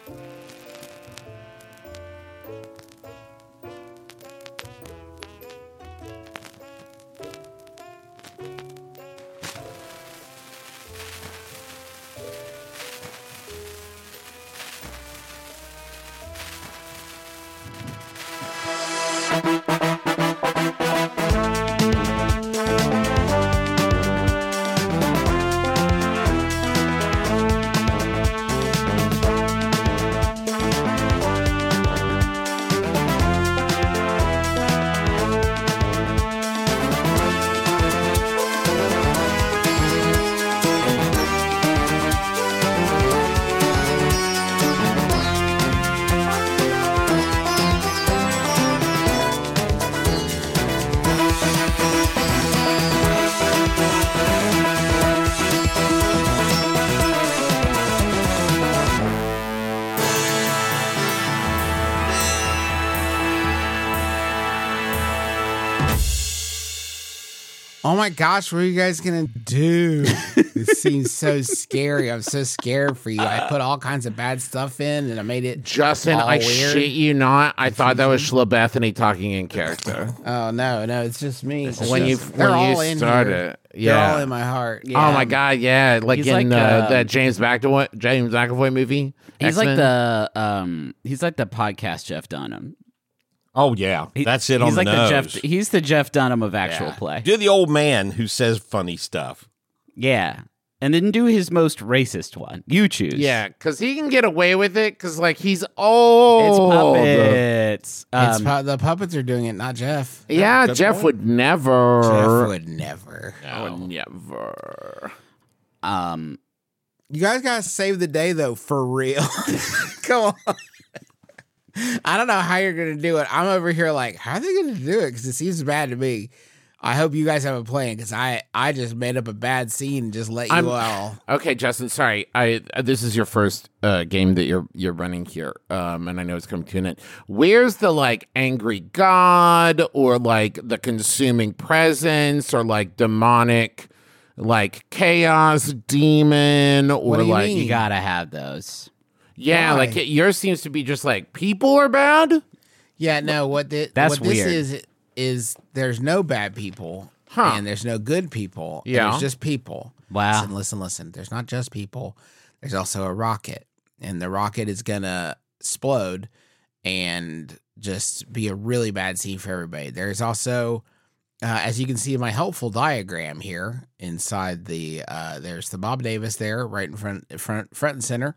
Oh my gosh, what are you guys gonna do? This seems so scary. I'm so scared for you. I put all kinds of bad stuff in and I made it Justin, all I weird. shit you not. I thought that was Shla Bethany talking in character. Oh no, it's just me. When you in started, here. yeah. They're all in my heart. Yeah. Oh my god, yeah, like He's in like, that James McAvoy movie. He's X-Men? like the podcast Jeff Dunham. Oh, yeah. That's it on He's the like nose. he's the Jeff Dunham of actual play. Do the old man who says funny stuff. Yeah. And then do his most racist one. You choose. Yeah, because he can get away with it because like he's old. It's puppets. The puppets are doing it, not Jeff. Yeah, Good Jeff point. would never. Jeff would never. I would never. You guys gotta save the day though, for real. Come on. I don't know how you're gonna do it. I'm over here like, how are they gonna do it? Because it seems bad to me. I hope you guys have a plan because I just made up a bad scene and just let you all. Okay, Justin. Sorry, this is your first game that you're running here, and I know it's coming to an end. Where's the like angry god or like the consuming presence or like demonic, like chaos demon or do you like mean? You gotta have those. yeah, Why? like yours seems to be just like people are bad. Yeah, no. That's what weird. this is there's no bad people and there's no good people. and Yeah. there's just people. Wow. Listen. There's not just people. There's also a rocket, and the rocket is gonna explode and just be a really bad scene for everybody. There's also, as you can see in my helpful diagram here, inside the there's the Bob Davis there, right in front and center.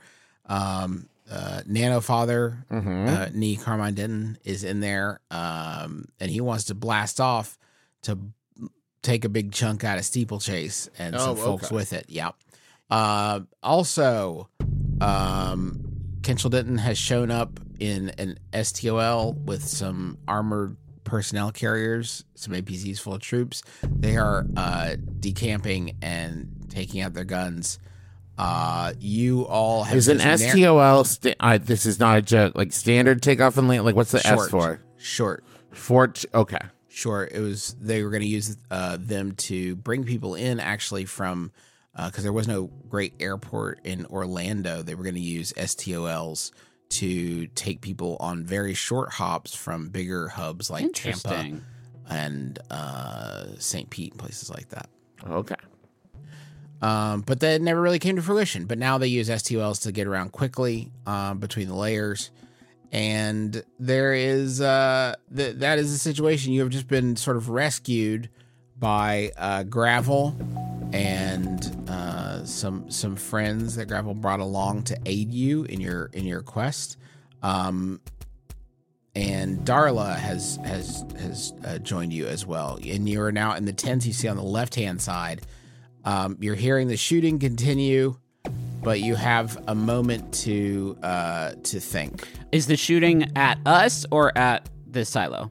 Nano Father, Nee Carmine Denton is in there, and he wants to blast off to take a big chunk out of Steeplechase and some folks with it. Yeah. Also, Kenchel Denton has shown up in an STOL with some armored personnel carriers, some APCs full of troops. They are decamping and taking out their guns. You all have Is an just STOL? This is not a joke. Like standard takeoff and land. Like what's the S for? Short. Okay. Sure, it was. They were going to use them to bring people in, actually, from because there was no great airport in Orlando. They were going to use STOLs to take people on very short hops from bigger hubs like Tampa Interesting. and St. Pete and places like that. Okay. But that never really came to fruition. But now they use STOLs to get around quickly between the layers. And there is that is the situation. You have just been sort of rescued by Gravel and some friends that Gravel brought along to aid you in your quest. And Darla has joined you as well. And you are now in the tents you see on the left hand side. You're hearing the shooting continue, but you have a moment to think. Is the shooting at us or at the silo?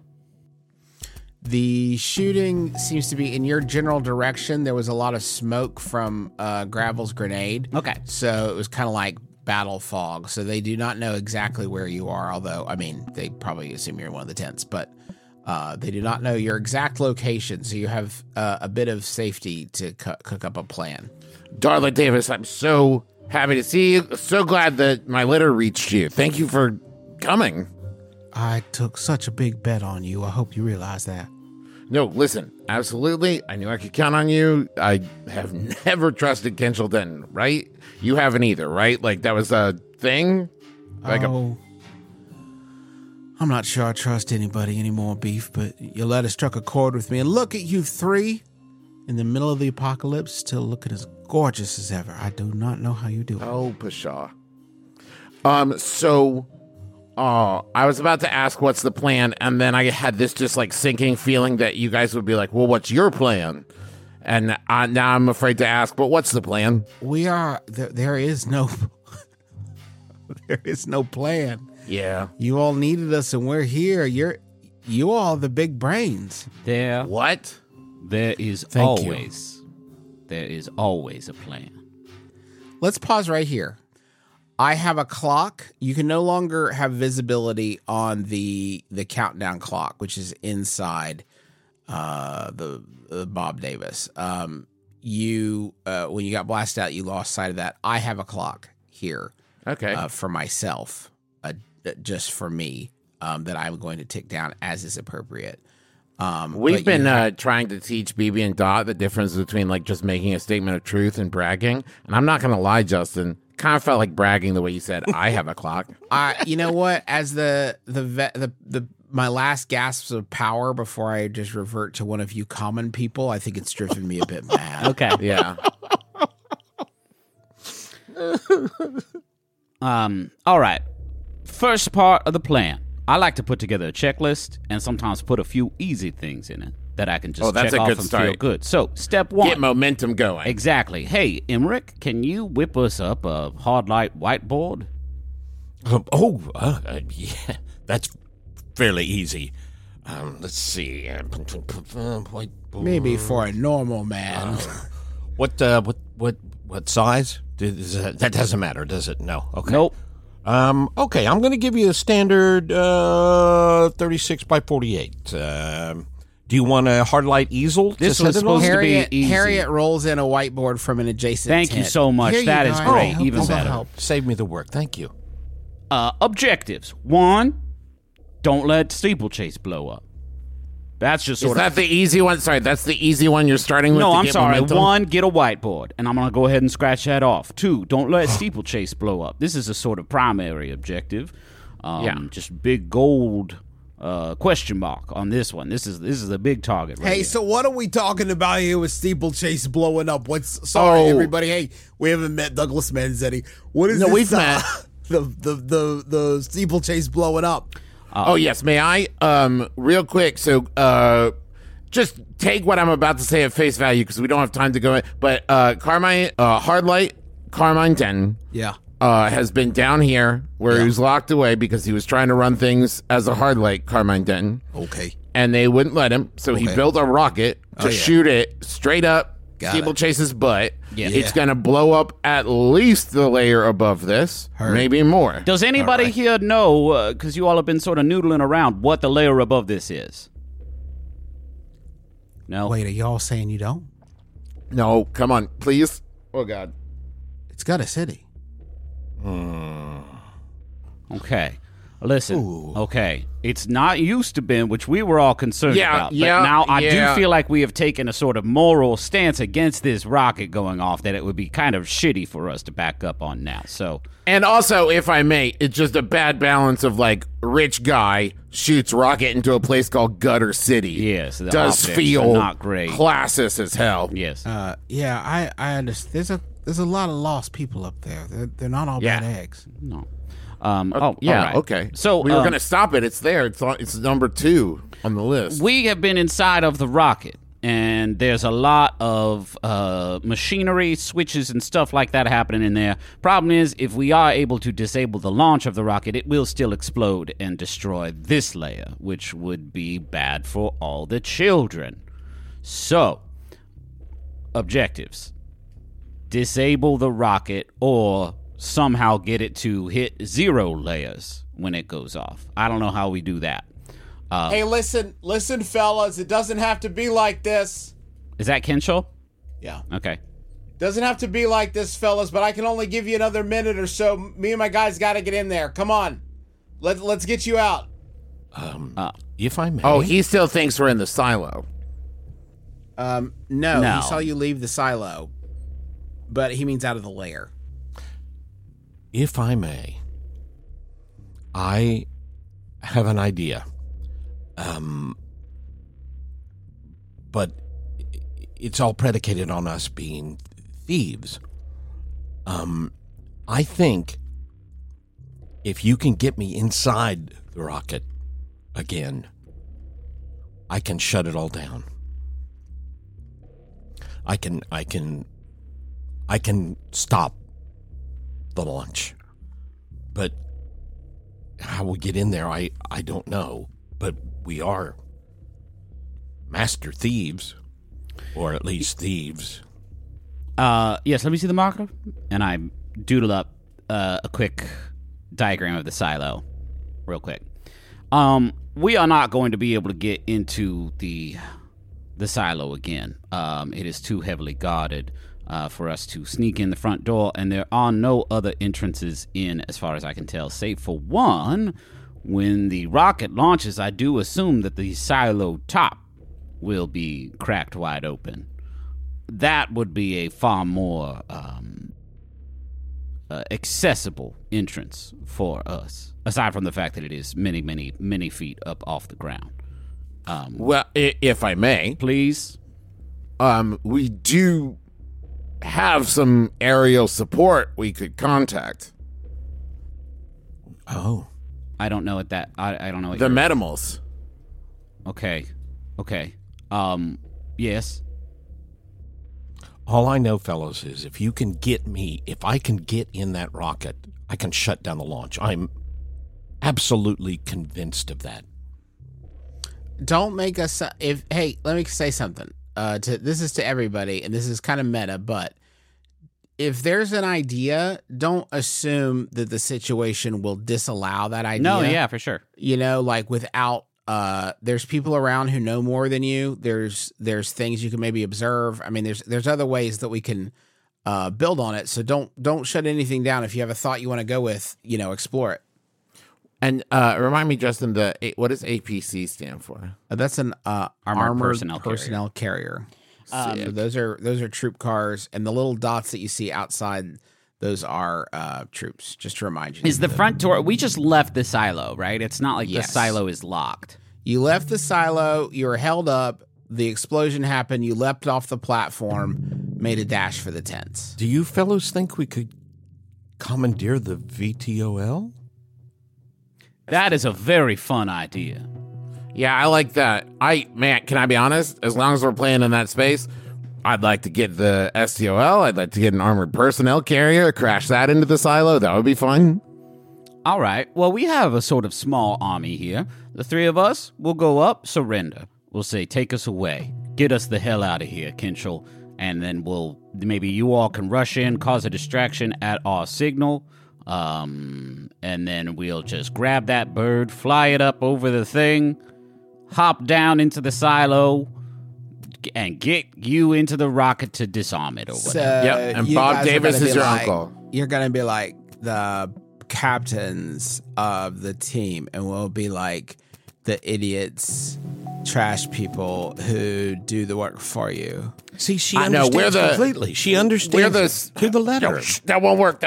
The shooting seems to be in your general direction. There was a lot of smoke from Gravel's grenade. Okay. So it was kind of like battle fog. So they do not know exactly where you are, although, I mean, they probably assume you're in one of the tents, but they do not know your exact location. So you have a bit of safety to cook up a plan. Darla Davis, I'm so Happy to see you. So glad that my letter reached you. Thank you for coming. I took such a big bet on you. I hope you realize that. No, listen, absolutely. I knew I could count on you. I have never trusted Kenchel Denton, right? You haven't either, right? Like, that was a thing? Like I'm not sure I trust anybody anymore, Beef, but your letter struck a chord with me. And look at you three in the middle of the apocalypse, still looking as gorgeous as ever. I do not know how you do it. Oh, pshaw. I was about to ask what's the plan, and then I had this just like sinking feeling that you guys would be like, well, what's your plan? And now I'm afraid to ask, but what's the plan? We are, there is no, there is no plan. Yeah. You all needed us and we're here. You all are the big brains. What? There is Thank you. always a plan. Let's pause right here. I have a clock. You can no longer have visibility on the countdown clock, which is inside the Bob Davis. You when you got blasted out, you lost sight of that. I have a clock here. Okay. For myself, just for me, that I'm going to tick down as is appropriate. We've been trying to teach BB and Dot the difference between like just making a statement of truth and bragging. And I'm not going to lie, Justin. Kind of felt like bragging the way you said, I have a clock. You know what? As my last gasps of power before I just revert to one of you common people, I think it's driven me a bit mad. Okay. Yeah. All right. First part of the plan. I like to put together a checklist and sometimes put a few easy things in it that I can just that's check a off good and start. feel good. So, step one. Get momentum going. Exactly. Hey, Emmerich, can you whip us up a hard light whiteboard? Yeah, that's fairly easy. Let's see. Maybe for a normal man. What size? That doesn't matter, does it? No. Okay. Nope. Okay, I'm going to give you a standard 36 by 48. Do you want a hard light easel? This to was set it on? supposed to be Harriet, easy. Harriet rolls in a whiteboard from an adjacent Thank you tent. so much. Here you That go. is I great. hope Even this will better. help. Save me the work. Thank you. Objectives. 1, don't let steeplechase blow up. That's just Is sort that of... the easy one? Sorry, that's the easy one you're starting with? No, to I'm get sorry. momentum? 1, get a whiteboard, and I'm going to go ahead and scratch that off. 2, don't let steeplechase blow up. This is a sort of primary objective. Just big gold question mark on this one. This is a big target right Hey, here. so what are we talking about here with steeplechase blowing up? Sorry, everybody. Hey, we haven't met Douglas Manzetti. What is No, this? we've met. The steeplechase blowing up. Oh, yes. May I? Real quick. So, just take what I'm about to say at face value because we don't have time to go in. But Carmine, Hardlight, Carmine Denton, Yeah. has been down here where he was locked away because he was trying to run things as a Hardlight, Carmine Denton. Okay. And they wouldn't let him. So he built a rocket to shoot it straight up Steeplechase's butt. Yeah. It's going to blow up at least the layer above this, maybe more. Does anybody here know, because you all have been sort of noodling around, what the layer above this is? No? Wait, are y'all saying you don't? No, come on, please. Oh, God. It's got a city. Okay. Listen, okay. It's not used to be, which we were all concerned about. But now I do feel like we have taken a sort of moral stance against this rocket going off that it would be kind of shitty for us to back up on now. So, And also, if I may, it's just a bad balance of like rich guy shoots rocket into a place called Gutter City. yes, the Does optics feel are not great. classist as hell. Yes. Yeah, I understand. There's a lot of lost people up there. They're not all bad eggs. No. Yeah, all right. okay. So we were going to stop it. It's there. It's number 2 on the list. we have been inside of the rocket, and there's a lot of machinery, switches, and stuff like that happening in there. Problem is, if we are able to disable the launch of the rocket, it will still explode and destroy this layer, which would be bad for all the children. So, objectives. Disable the rocket or somehow get it to hit 0 layers when it goes off. I don't know how we do that. Hey, listen, fellas. It doesn't have to be like this. Is that Kenshal? Yeah. Okay. Doesn't have to be like this, fellas, but I can only give you another minute or so. Me and my guys got to get in there. Come on. Let's get you out. If I may. Oh, he still thinks we're in the silo. No, No. he saw you leave the silo, but he means out of the lair. If I may, I have an idea. But it's all predicated on us being thieves. I think if you can get me inside the rocket again, I can shut it all down. I can stop the launch. But how we get in there, I don't know. But we are master thieves, or at least thieves. Yes, let me see the marker. And I doodle up a quick diagram of the silo real quick. We are not going to be able to get into the silo again. It is too heavily guarded for us to sneak in the front door, and there are no other entrances in, as far as I can tell, save for one. When the rocket launches, I do assume that the silo top will be cracked wide open. That would be a far more accessible entrance for us, aside from the fact that it is many, many, many feet up off the ground. Well, if I may, Please? we do have some aerial support we could contact. Oh. I don't know what that... I don't know what The you're- Metamals. Okay. Yes. All I know, fellows, is if I can get in that rocket, I can shut down the launch. I'm absolutely convinced of that. Don't make us hey, let me say something. This is to everybody, and this is kind of meta, but if there's an idea, don't assume that the situation will disallow that idea. No, yeah, for sure. You know, like without there's people around who know more than you. There's things you can maybe observe. I mean, there's other ways that we can build on it. So don't shut anything down. If you have a thought you want to go with, explore it. And remind me, Justin, what does APC stand for? That's an Armored armored personnel carrier. So those are troop cars, and the little dots that you see outside, those are troops. Just to remind you. Is the front door... We just left the silo, right? It's not like Yes. the silo is locked. You left the silo. You were held up. The explosion happened. You leapt off the platform, made a dash for the tents. Do you fellows think we could commandeer the VTOL? That is a very fun idea. Yeah, I like that. Can I be honest? As long as we're playing in that space, I'd like to get the STOL. I'd like to get an armored personnel carrier, crash that into the silo. That would be fun. All right. Well, we have a sort of small army here. The three of us will go up, surrender. We'll say, take us away. Get us the hell out of here, Kinchel. And then maybe you all can rush in, cause a distraction at our signal. And then we'll just grab that bird, fly it up over the thing, hop down into the silo, and get you into the rocket to disarm it or whatever. So Yep, and you Bob guys are Davis gonna be is your like- uncle. You're gonna be like the captains of the team, and we'll be like the idiots, trash people who do the work for you. See, she I know, understands we're the- completely. She understands We're the to the letter. No, that won't work.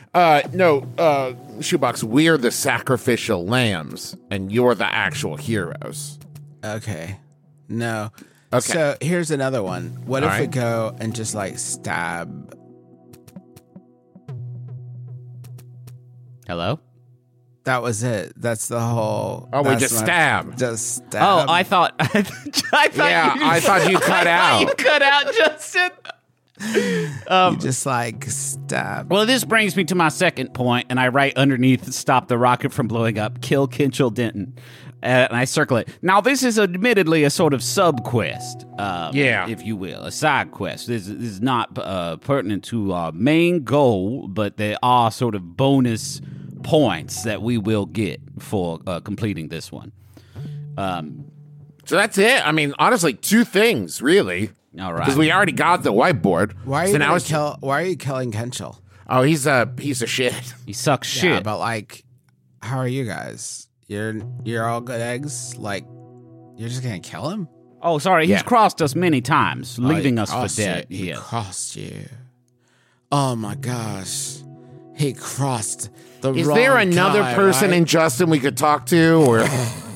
No, Shoebox. We're the sacrificial lambs, and you're the actual heroes. Okay. No. Okay. So here's another one. What All if we right. go and just like stab? Hello? That was it. That's the whole. Oh, we that's just my- stab. Just stab. Oh, I thought... I thought Yeah, I thought you cut out. You cut out, Justin. You just like stab. Well, this brings me to my second point, and I write underneath, stop the rocket from blowing up, kill Kinchel Denton. And I circle it. Now, this is admittedly a sort of sub-quest, Yeah. if you will, a side quest. This is not pertinent to our main goal, but there are sort of bonus points that we will get for completing this one. So that's it. I mean, honestly, two things, really. All right. Because we already got the whiteboard. Why are so you now why are you killing Kenchel? Oh, he's a piece of shit. He sucks Yeah, shit. but like, how are you guys? You're all good eggs. Like, you're just gonna kill him? Oh, sorry. Yeah. He's crossed us many times, leaving us for Crossed dead. you. He Yes. crossed you. Oh my gosh, he crossed the. Is wrong there another guy, person right? in Justin we could talk to? Or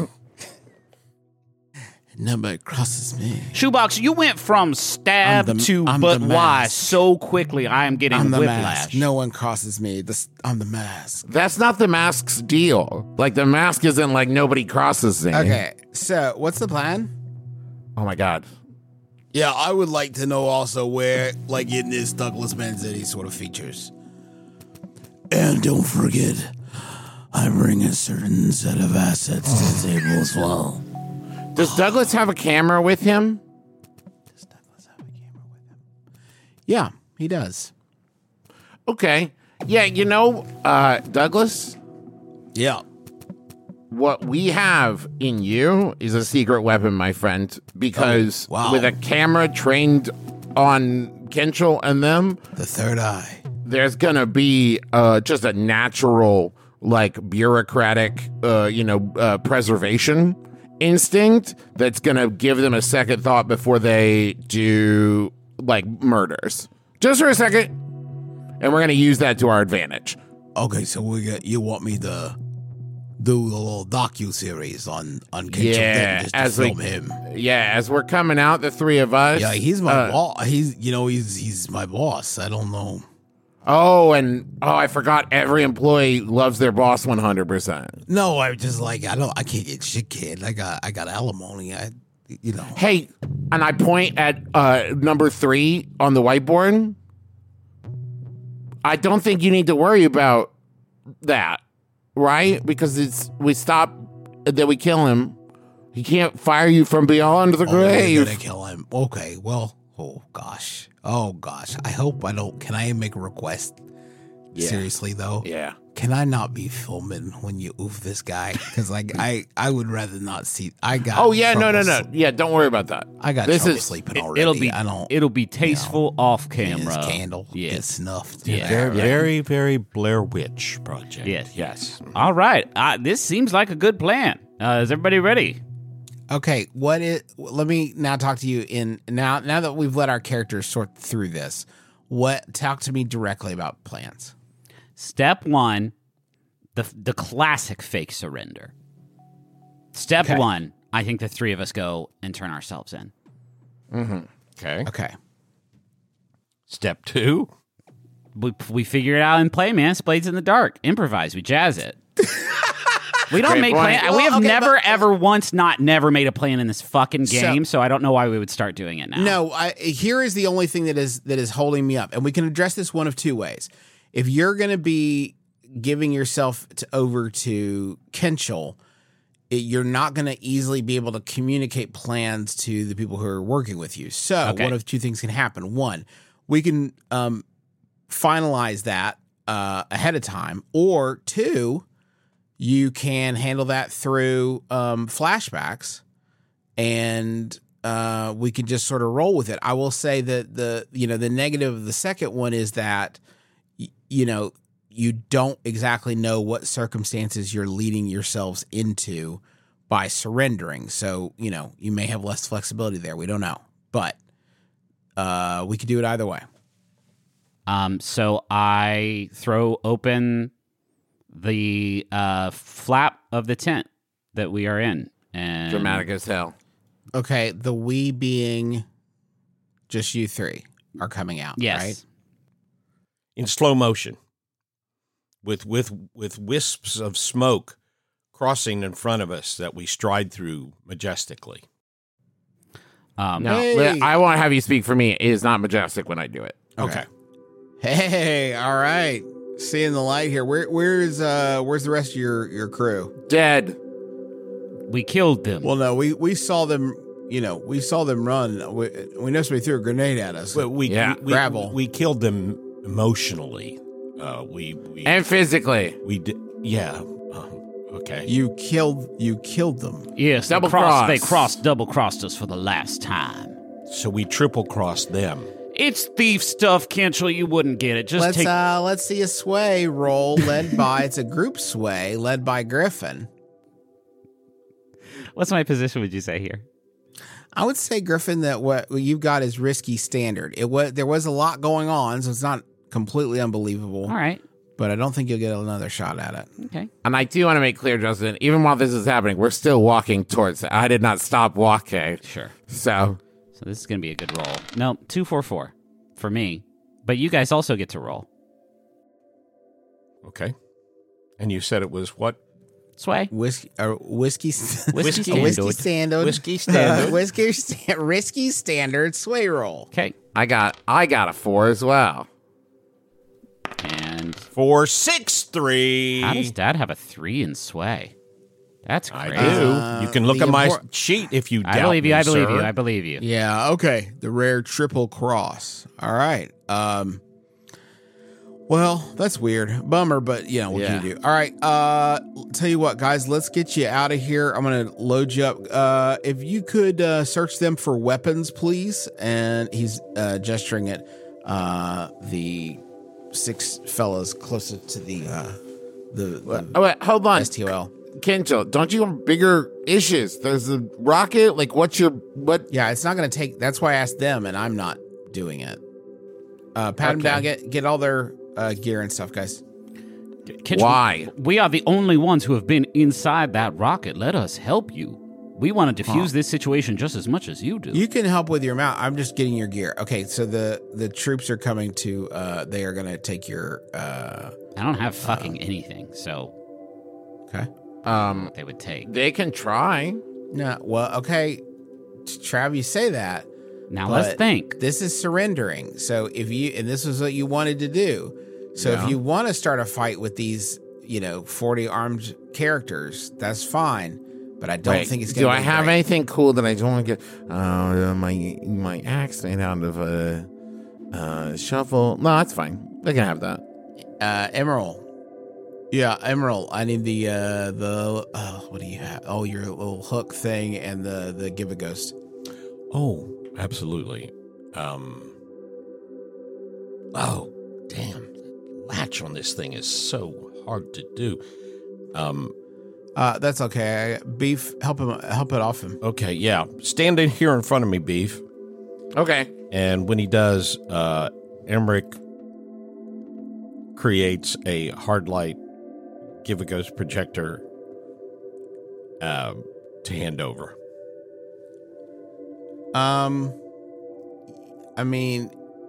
Nobody crosses me. Shoebox, you went from stab I'm the- to I'm but the why mask. so quickly. I am getting I'm the whiplash. mask. No one crosses me. I'm the mask. that's not the mask's deal. Like the mask isn't like nobody crosses me. Okay, so what's the plan? Oh my god. Yeah, I would like to know also where, like, in this Douglas Manzetti sort of features. And don't forget, I bring a certain set of assets to the table as well. Does Douglas have a camera with him? Does Douglas have a camera with him? Yeah, he does. Okay. Yeah, Douglas, Yeah. what we have in you is a secret weapon, my friend, because Oh, wow. with a camera trained on Kenchel and them, The third eye. there's going to be just a natural, like, bureaucratic, preservation instinct that's going to give them a second thought before they do, like, murders. Just for a second. And we're going to use that to our advantage. Okay, so you want me to do a little docu-series on Kenchel Yeah, Denton just to as we- film him. Yeah, as we're coming out, the three of us. Yeah, he's my boss. He's my boss. I don't know. I forgot every employee loves their boss 100%. No, I just like I can't get shit, kid. I got alimony. Hey, and I point at number 3 on the whiteboard. I don't think you need to worry about that, right? Because we stop, then we kill him. He can't fire you from beyond the We're grave. gonna kill him. Okay, well, oh gosh. I hope I don't. Can I make a request? Yeah. Seriously though, Yeah. can I not be filming when you oof this guy? Because like I would rather not see. I got. Oh yeah, no. trouble Yeah, don't worry about that. I got This trouble is- sleeping already. It'll be tasteful off camera. His candle Yes. gets snuffed. Yeah. Very, very, very Blair Witch project. Yes. All right. This seems like a good plan. Is everybody ready? Okay, let me now talk to you now that we've let our characters sort through this. Talk to me directly about plans. Step 1, the classic fake surrender. Step Okay. 1, I think the three of us go and turn ourselves in. Okay. Okay. Step 2. We figure it out and play, man. Blades in the dark. Improvise. We jazz it. We don't Great make point. plans. We have okay, never, but- ever once never made a plan in this fucking game, so I don't know why we would start doing it now. No, here is the only thing that is holding me up, and we can address this one of two ways. If you're going to be giving yourself over to Kenchel, you're not going to easily be able to communicate plans to the people who are working with you. So Okay. one of two things can happen. One, we can finalize that ahead of time, or two, you can handle that through flashbacks, and we can just sort of roll with it. I will say that the negative of the second one is that you don't exactly know what circumstances you're leading yourselves into by surrendering. So you may have less flexibility there. We don't know, but we could do it either way. So I throw open the flap of the tent that we are in, and Dramatic as hell. Okay, the we being just you three are coming out. Yes. Right? In slow motion. With wisps of smoke crossing in front of us that we stride through majestically. No, Hey. I won't have you speak for me. It is not majestic when I do it. Okay. Hey, all right. Seeing the light here. Where's the rest of your crew? Dead. we killed them. Well, no, we saw them. We saw them run. We know somebody threw a grenade at us. But we gravel. We killed them emotionally. We And physically. we did. Yeah. Okay. You killed them. Yes, Double they cross. double crossed us for the last time. So we triple cross them. It's thief stuff, Kentrell. You wouldn't get it. Just take. Let's see a sway roll led by it's a group sway led by Griffin. What's my position? Would you say here? I would say, Griffin, that what you've got is risky standard. There was a lot going on, so it's not completely unbelievable. All right. But I don't think you'll get another shot at it. Okay. And I do want to make clear, Justin, even while this is happening, we're still walking towards it. I did not stop walking. Sure. So this is going to be a good roll. No, 244 for me. But you guys also get to roll. Okay. And you said it was what? Sway. Whiskey Standard. risky standard sway roll. Okay. I got a 4 as well. And 4, 6, 3. how does Dad have a 3 in sway? That's I great. do. You can look the at my import- sheet if you doubt I believe you. me, I believe sir. you. I believe you. Yeah, okay. The rare triple cross. All right. Well, that's weird. Bummer, but what can you do? All right. Tell you what, guys, let's get you out of here. I'm going to load you up. If you could search them for weapons, please. And he's gesturing at the 6 fellas closest to the Oh, wait, hold on. STOL. Kentrell, don't you have bigger issues? There's a rocket. Like, what? Yeah, it's not going to take. That's why I asked them, and I'm not doing it. Pat them down. Get all their gear and stuff, guys. Kentrell, Why? We are the only ones who have been inside that rocket. Let us help you. We want to defuse this situation just as much as you do. You can help with your mount. I'm just getting your gear. Okay, so the troops are coming to. They are going to take your. I don't have fucking anything, so Okay. they would take. They can try. No. Well, okay. Trav, you say that. Now but let's think. This is surrendering. So if you and this was what you wanted to do. So if you want to start a fight with these, 40 armed characters, that's fine. But I don't think it's going to. Do I have anything cool that I don't want to get? My axe made out of a shovel. No, that's fine. They can have that. Emerald. Yeah, Emerald. I need the what do you have? Oh, your little hook thing and the give a ghost. Oh, absolutely. Oh, damn. The latch on this thing is so hard to do. That's okay. Beef, help it off him. Okay, yeah. Stand in here in front of me, Beef. Okay. And when he does, Emmerich creates a hard light give a ghost projector to hand over. I mean,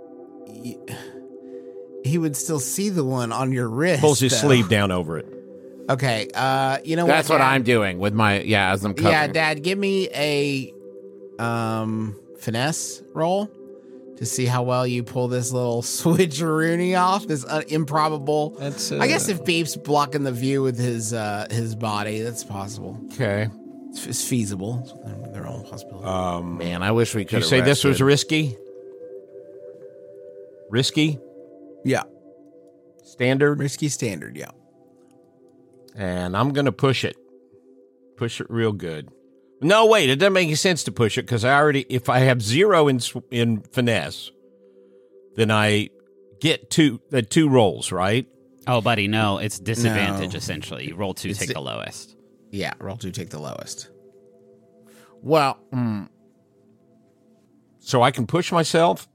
he would still see the one on your wrist. Pulls his though. sleeve down over it. Okay. You know That's what Dad? I'm doing with my as I'm covering. Yeah, Dad, give me a finesse roll to see how well you pull this little switcheroony off. This improbable. That's. I guess if Beef's blocking the view with his body, that's possible. Okay. It's feasible. They're all possible. Man, I wish we could. Did you say this was risky? Risky? Yeah, Standard? risky standard. Yeah. And I'm going to push it. Push it real good. No, wait, it doesn't make any sense to push it because if I have 0 in finesse, then I get two rolls, right? Oh, buddy, no, it's disadvantage No. essentially. You roll 2, It's take the- the lowest. Yeah, roll 2, take the lowest. Well, So I can push myself?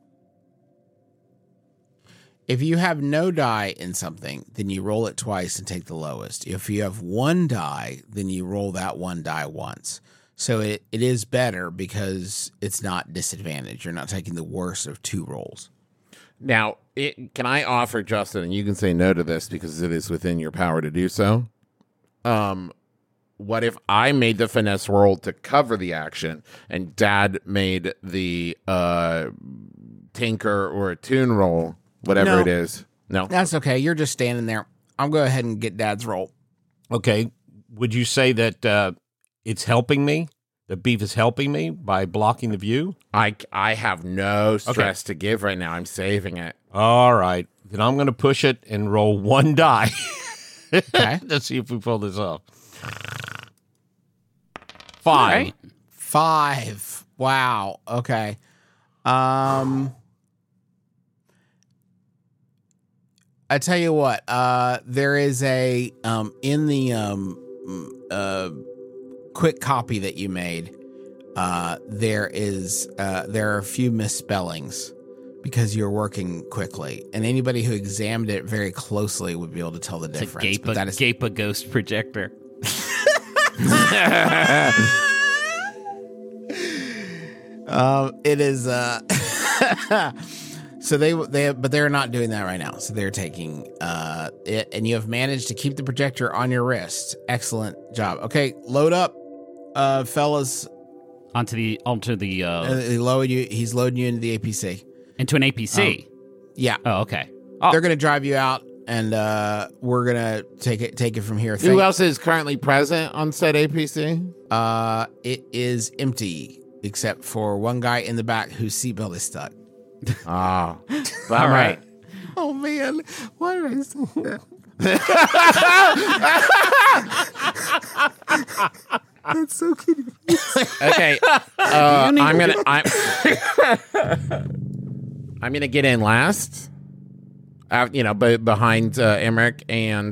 If you have no die in something, then you roll it twice and take the lowest. If you have 1 die, then you roll that 1 die once. So it is better because it's not disadvantage. You're not taking the worst of 2 rolls. now, can I offer, Justin, and you can say no to this because it is within your power to do so. What if I made the finesse roll to cover the action and Dad made the tinker or attune roll, whatever No. it is? No. That's okay. You're just standing there. I'll go ahead and get Dad's roll. Okay. Would you say that it's helping me? The Beef is helping me by blocking the view? I have no stress to give right now. I'm saving it. All right. Then I'm going to push it and roll 1 die. Okay. Let's see if we pull this off. 5. All right. 5. Wow. Okay. I tell you what, there is a in the quick copy that you made. There are a few misspellings because you're working quickly, and anybody who examined it very closely would be able to tell the difference. It's a Gape ghost projector. It is. So but they're not doing that right now. So they're taking it, and you have managed to keep the projector on your wrist. Excellent job. Okay, load up, fellas. Onto the He's loading you into the APC. into an APC. Yeah. Oh, okay. Oh, They're gonna drive you out, and we're gonna take it from here. Who else is currently present on said APC? It is empty except for one guy in the back whose seatbelt is stuck. Oh, all right. Oh man, why did I say that? That's so cute. Okay, I'm gonna get in last. But behind Emmerich and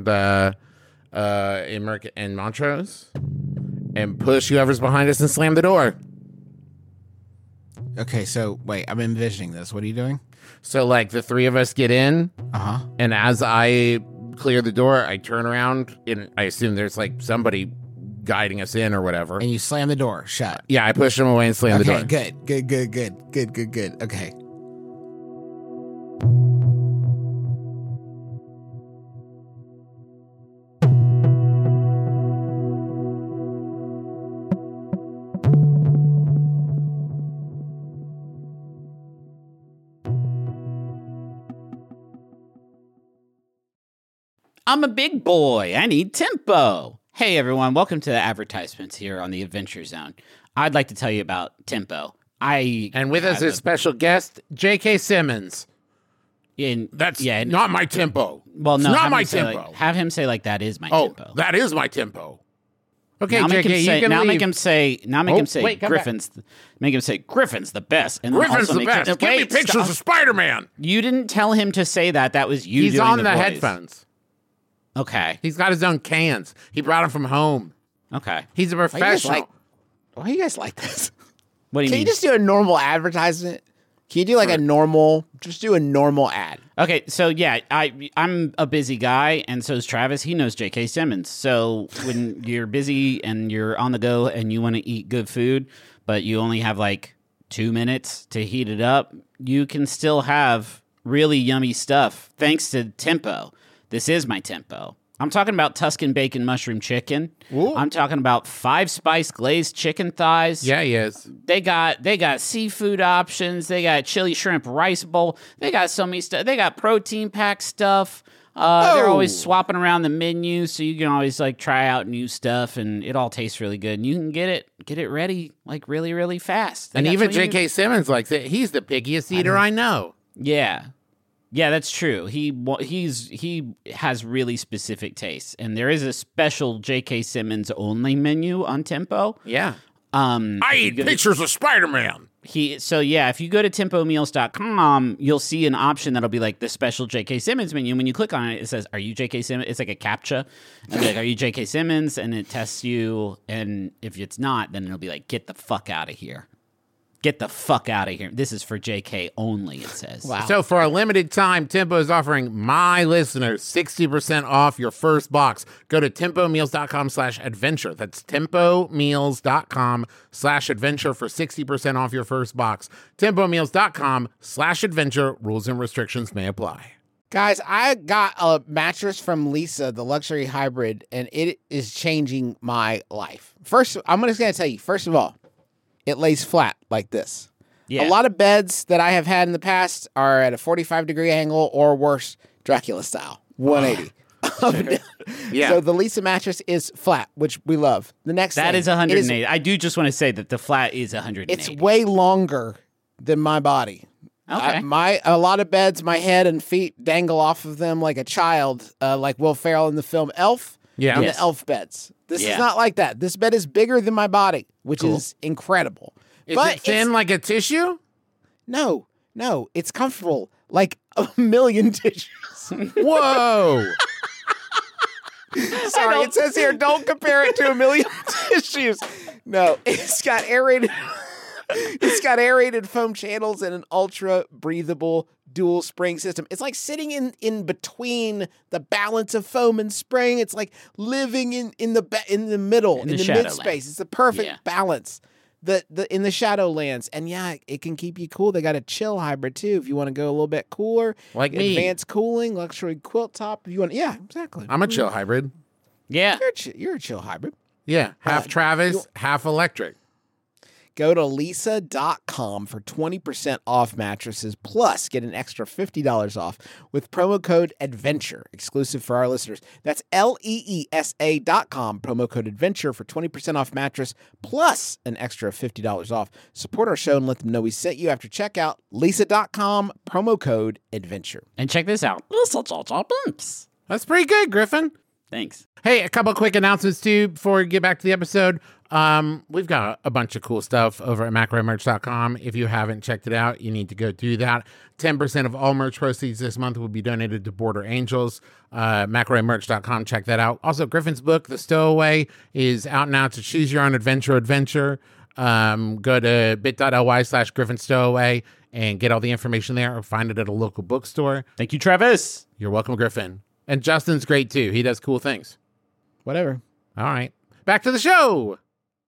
Montrose, and push whoever's behind us and slam the door. Okay, so wait, I'm envisioning this. What are you doing? So, like, the three of us get in, Uh-huh. and as I clear the door, I turn around, and I assume there's, like, somebody guiding us in or whatever. And you slam the door shut. Yeah, I push them away and slam the door. Okay, good. Okay. I'm a big boy. I need tempo. Hey, everyone. Welcome to the advertisements here on the Adventure Zone. I'd like to tell you about tempo. And with us is special guest, J.K. Simmons. Not my tempo. Well, no. It's not my tempo. Have him say, like, that is my tempo. That is my tempo. Okay, now J.K., you can leave. Make him say Griffin's. Make him say Griffin's the best. And Griffin's the best. Give me pictures of Spider-Man. You didn't tell him to say that. That was you. He's doing on the the voice. headphones. Okay. He's got his own cans. He brought them from home. Okay. He's a professional. Why do you guys like this? What do you Can mean? you just do a normal advertisement? Can you do like a normal ad? Okay, so yeah, I'm a busy guy, and so is Travis. He knows J.K. Simmons. So when you're busy and you're on the go and you want to eat good food, but you only have like 2 minutes to heat it up, you can still have really yummy stuff thanks to Tempo. This is my tempo. I'm talking about Tuscan bacon mushroom chicken. Ooh. I'm talking about 5-spice glazed chicken thighs. Yeah, he is. They got seafood options. They got chili shrimp rice bowl. They got so many stuff. They got protein pack stuff. They're always swapping around the menu, so you can always like try out new stuff, and it all tastes really good. And you can get it ready like really, really fast. And even J.K. Simmons likes it. He's the pickiest eater I know. Yeah. Yeah, that's true. He has really specific tastes, and there is a special J.K. Simmons only menu on Tempo. Yeah. I eat pictures of Spider-Man. If you go to tempomeals.com, you'll see an option that'll be like the special J.K. Simmons menu. And when you click on it, it says, "Are you J.K. Simmons?" It's like a CAPTCHA. And like, "Are you J.K. Simmons?" And it tests you. And if it's not, then it'll be like, "Get the fuck out of here. Get the fuck out of here. This is for JK only," it says. Wow. So for a limited time, Tempo is offering my listeners 60% off your first box. Go to tempomeals.com/adventure. That's tempomeals.com/adventure for 60% off your first box. tempomeals.com/adventure. Rules and restrictions may apply. Guys, I got a mattress from Lisa, the luxury hybrid, and it is changing my life. First, I'm just going to tell you, first of all, it lays flat like this. Yeah. A lot of beds that I have had in the past are at a 45-degree angle or worse, Dracula style, 180. Yeah. So the Lisa mattress is flat, which we love. The next That thing, is 180. I do just want to say that the flat is 180. it's way longer than my body. Okay. A lot of beds, my head and feet dangle off of them like a child, like Will Ferrell in the film Elf. Yeah. In Yes. the Elf beds. This Yeah. is not like that. This bed is bigger than my body, which is incredible. Is it thin like a tissue? No, it's comfortable like a million tissues. Whoa! Sorry, it says here, don't compare it to a million tissues. No, it's got aerated. It's got aerated foam channels and an ultra breathable dual spring system. It's like sitting in between the balance of foam and spring. It's like living in the middle, in the mid space. It's the perfect balance. The in the Shadowlands. And yeah, it can keep you cool. They got a chill hybrid too if you want to go a little bit cooler. Like me. Advanced cooling, luxury quilt top. If you want, yeah, exactly. I'm a chill hybrid. Yeah. You're a chill hybrid. Yeah, half Travis, half electric. Go to Leesa.com for 20% off mattresses, plus get an extra $50 off with promo code ADVENTURE, exclusive for our listeners. That's Leesa.com, promo code ADVENTURE for 20% off mattress, plus an extra $50 off. Support our show and let them know we sent you after checkout. Leesa.com, promo code ADVENTURE. And check this out. That's pretty good, Griffin. Thanks. Hey, a couple of quick announcements too before we get back to the episode. We've got a bunch of cool stuff over at macromerch.com. If you haven't checked it out, you need to go do that. 10% of all merch proceeds this month will be donated to Border Angels. Macromerch.com, check that out. Also, Griffin's book, The Stowaway, is out now to choose your own adventure. Go to bit.ly/GriffinStowaway and get all the information there, or find it at a local bookstore. Thank you, Travis. You're welcome, Griffin. And Justin's great too. He does cool things. Whatever. All right. Back to the show.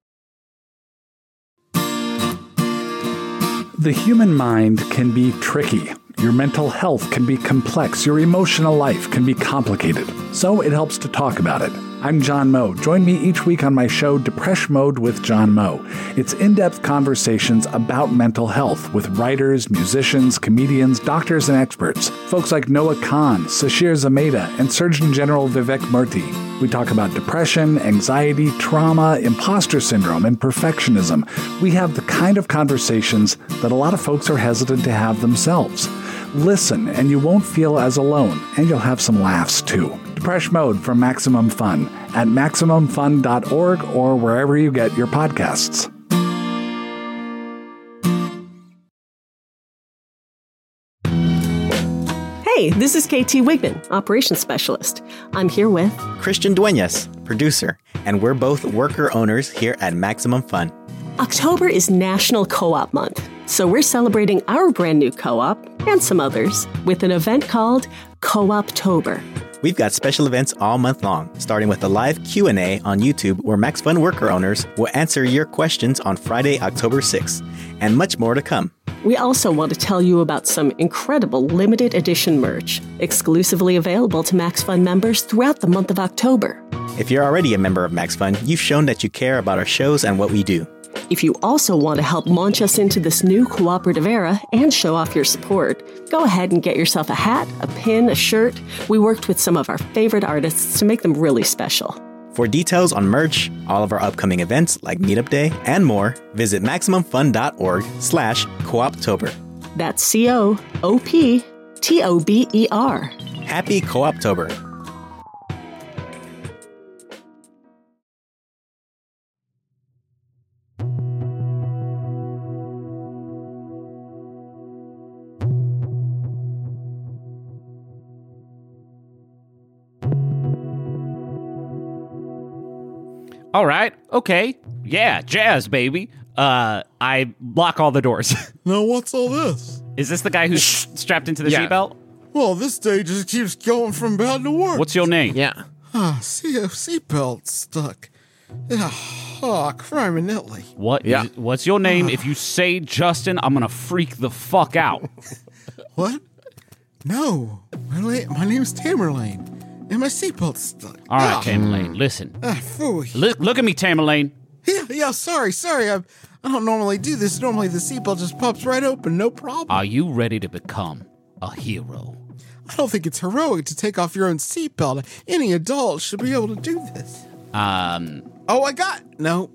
The human mind can be tricky. Your mental health can be complex. Your emotional life can be complicated. So it helps to talk about it. I'm John Moe. Join me each week on my show, Depression Mode with John Moe. It's in-depth conversations about mental health with writers, musicians, comedians, doctors, and experts. Folks like Noah Kahn, Sashir Zameda, and Surgeon General Vivek Murthy. We talk about depression, anxiety, trauma, imposter syndrome, and perfectionism. We have the kind of conversations that a lot of folks are hesitant to have themselves. Listen, and you won't feel as alone, and you'll have some laughs, too. Depression Mode from Maximum Fun at MaximumFun.org or wherever you get your podcasts. Hey, this is KT Wigman, Operations Specialist. I'm here with Christian Duenas, producer, and we're both worker owners here at Maximum Fun. October is National Co-op Month, so we're celebrating our brand new co-op and some others with an event called Co-optober. We've got special events all month long, starting with a live Q&A on YouTube where Max Fun worker owners will answer your questions on Friday, October 6th, and much more to come. We also want to tell you about some incredible limited edition merch, exclusively available to Max Fun members throughout the month of October. If you're already a member of Max Fun, you've shown that you care about our shows and what we do. If you also want to help launch us into this new cooperative era and show off your support, go ahead and get yourself a hat, a pin, a shirt. We worked with some of our favorite artists to make them really special. For details on merch, all of our upcoming events like Meetup Day, and more, visit MaximumFun.org/Cooptober. That's COOPTOBER. Happy Co-optober. All right. Okay. Yeah. Jazz, baby. I block all the doors. Now, what's all this? Is this the guy who's strapped into the Yeah. seatbelt? Well, this day just keeps going from bad to worse. What's your name? Yeah. Seatbelt stuck. Oh, criminally. What's your name? If you say Justin, I'm gonna freak the fuck out. What? No. My name's Tamerlane, and my seatbelt's stuck. All right, Tamerlane, listen. Phooey. Look at me, Tamerlane. Yeah, sorry. I don't normally do this. Normally the seatbelt just pops right open, no problem. Are you ready to become a hero? I don't think it's heroic to take off your own seatbelt. Any adult should be able to do this. Oh, I got... No.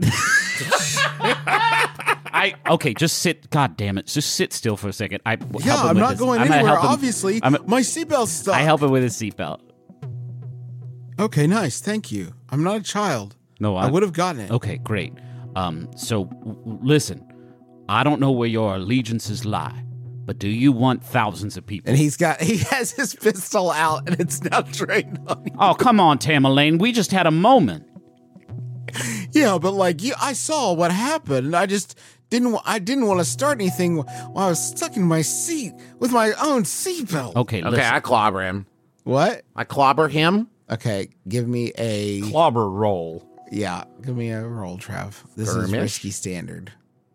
Okay, just sit. God damn it. Just sit still for a second. I'm not going anywhere. Obviously, my seatbelt's stuck. I help him with his seatbelt. Okay, nice. Thank you. I'm not a child. No, I would have gotten it. Okay, great. Listen. I don't know where your allegiances lie, but do you want thousands of people? And he has his pistol out, and it's now trained on you. Oh, come on, Tamerlane. We just had a moment. Yeah, but like I saw what happened, and I just didn't want to start anything while I was stuck in my seat with my own seatbelt. Okay, listen. I clobber him. What? I clobber him. Okay, give me a Clobber roll. Yeah, give me a roll, Trav. This is risky standard.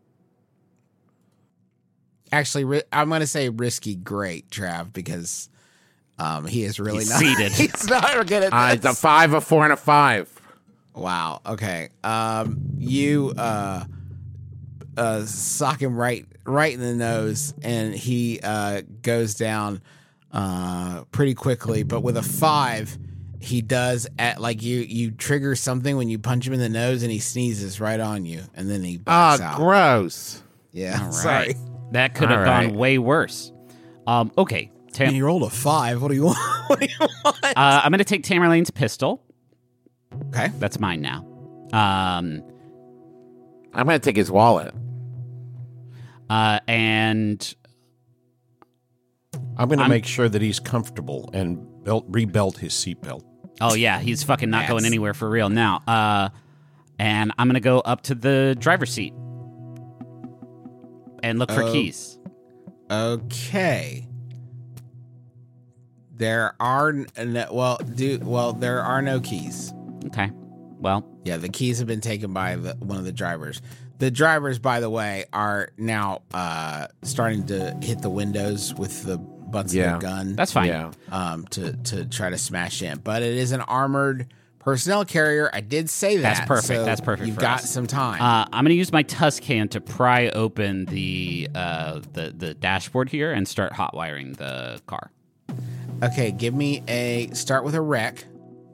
Actually, I'm going to say risky great, Trav, because he is really not. He's not good at this. It's a 5, a 4, and a 5. Wow. Okay. You sock him right in the nose, and he goes down pretty quickly. But with a 5, he does you trigger something when you punch him in the nose, and he sneezes right on you, and then he backs out. Gross. Yeah. All right. Sorry. That could have gone way worse. Okay. And you rolled a 5. What do you want? I'm going to take Tamerlane's pistol. Okay. That's mine now. I'm going to take his wallet. And I'm going to make sure that he's comfortable and rebuild his seatbelt. Oh, yeah. He's fucking not going anywhere for real now. And I'm going to go up to the driver's seat and look for keys. Okay. There are there are no keys. Okay. Well, yeah, the keys have been taken by one of the drivers. The drivers, by the way, are now starting to hit the windows with the butts of their gun. That's fine. Yeah. To try to smash in, but it is an armored personnel carrier. I did say that. That's perfect. So That's perfect. You've for got us. some time. I'm going to use my Tuscan to pry open the dashboard here and start hot wiring the car. Okay, give me start with a rec.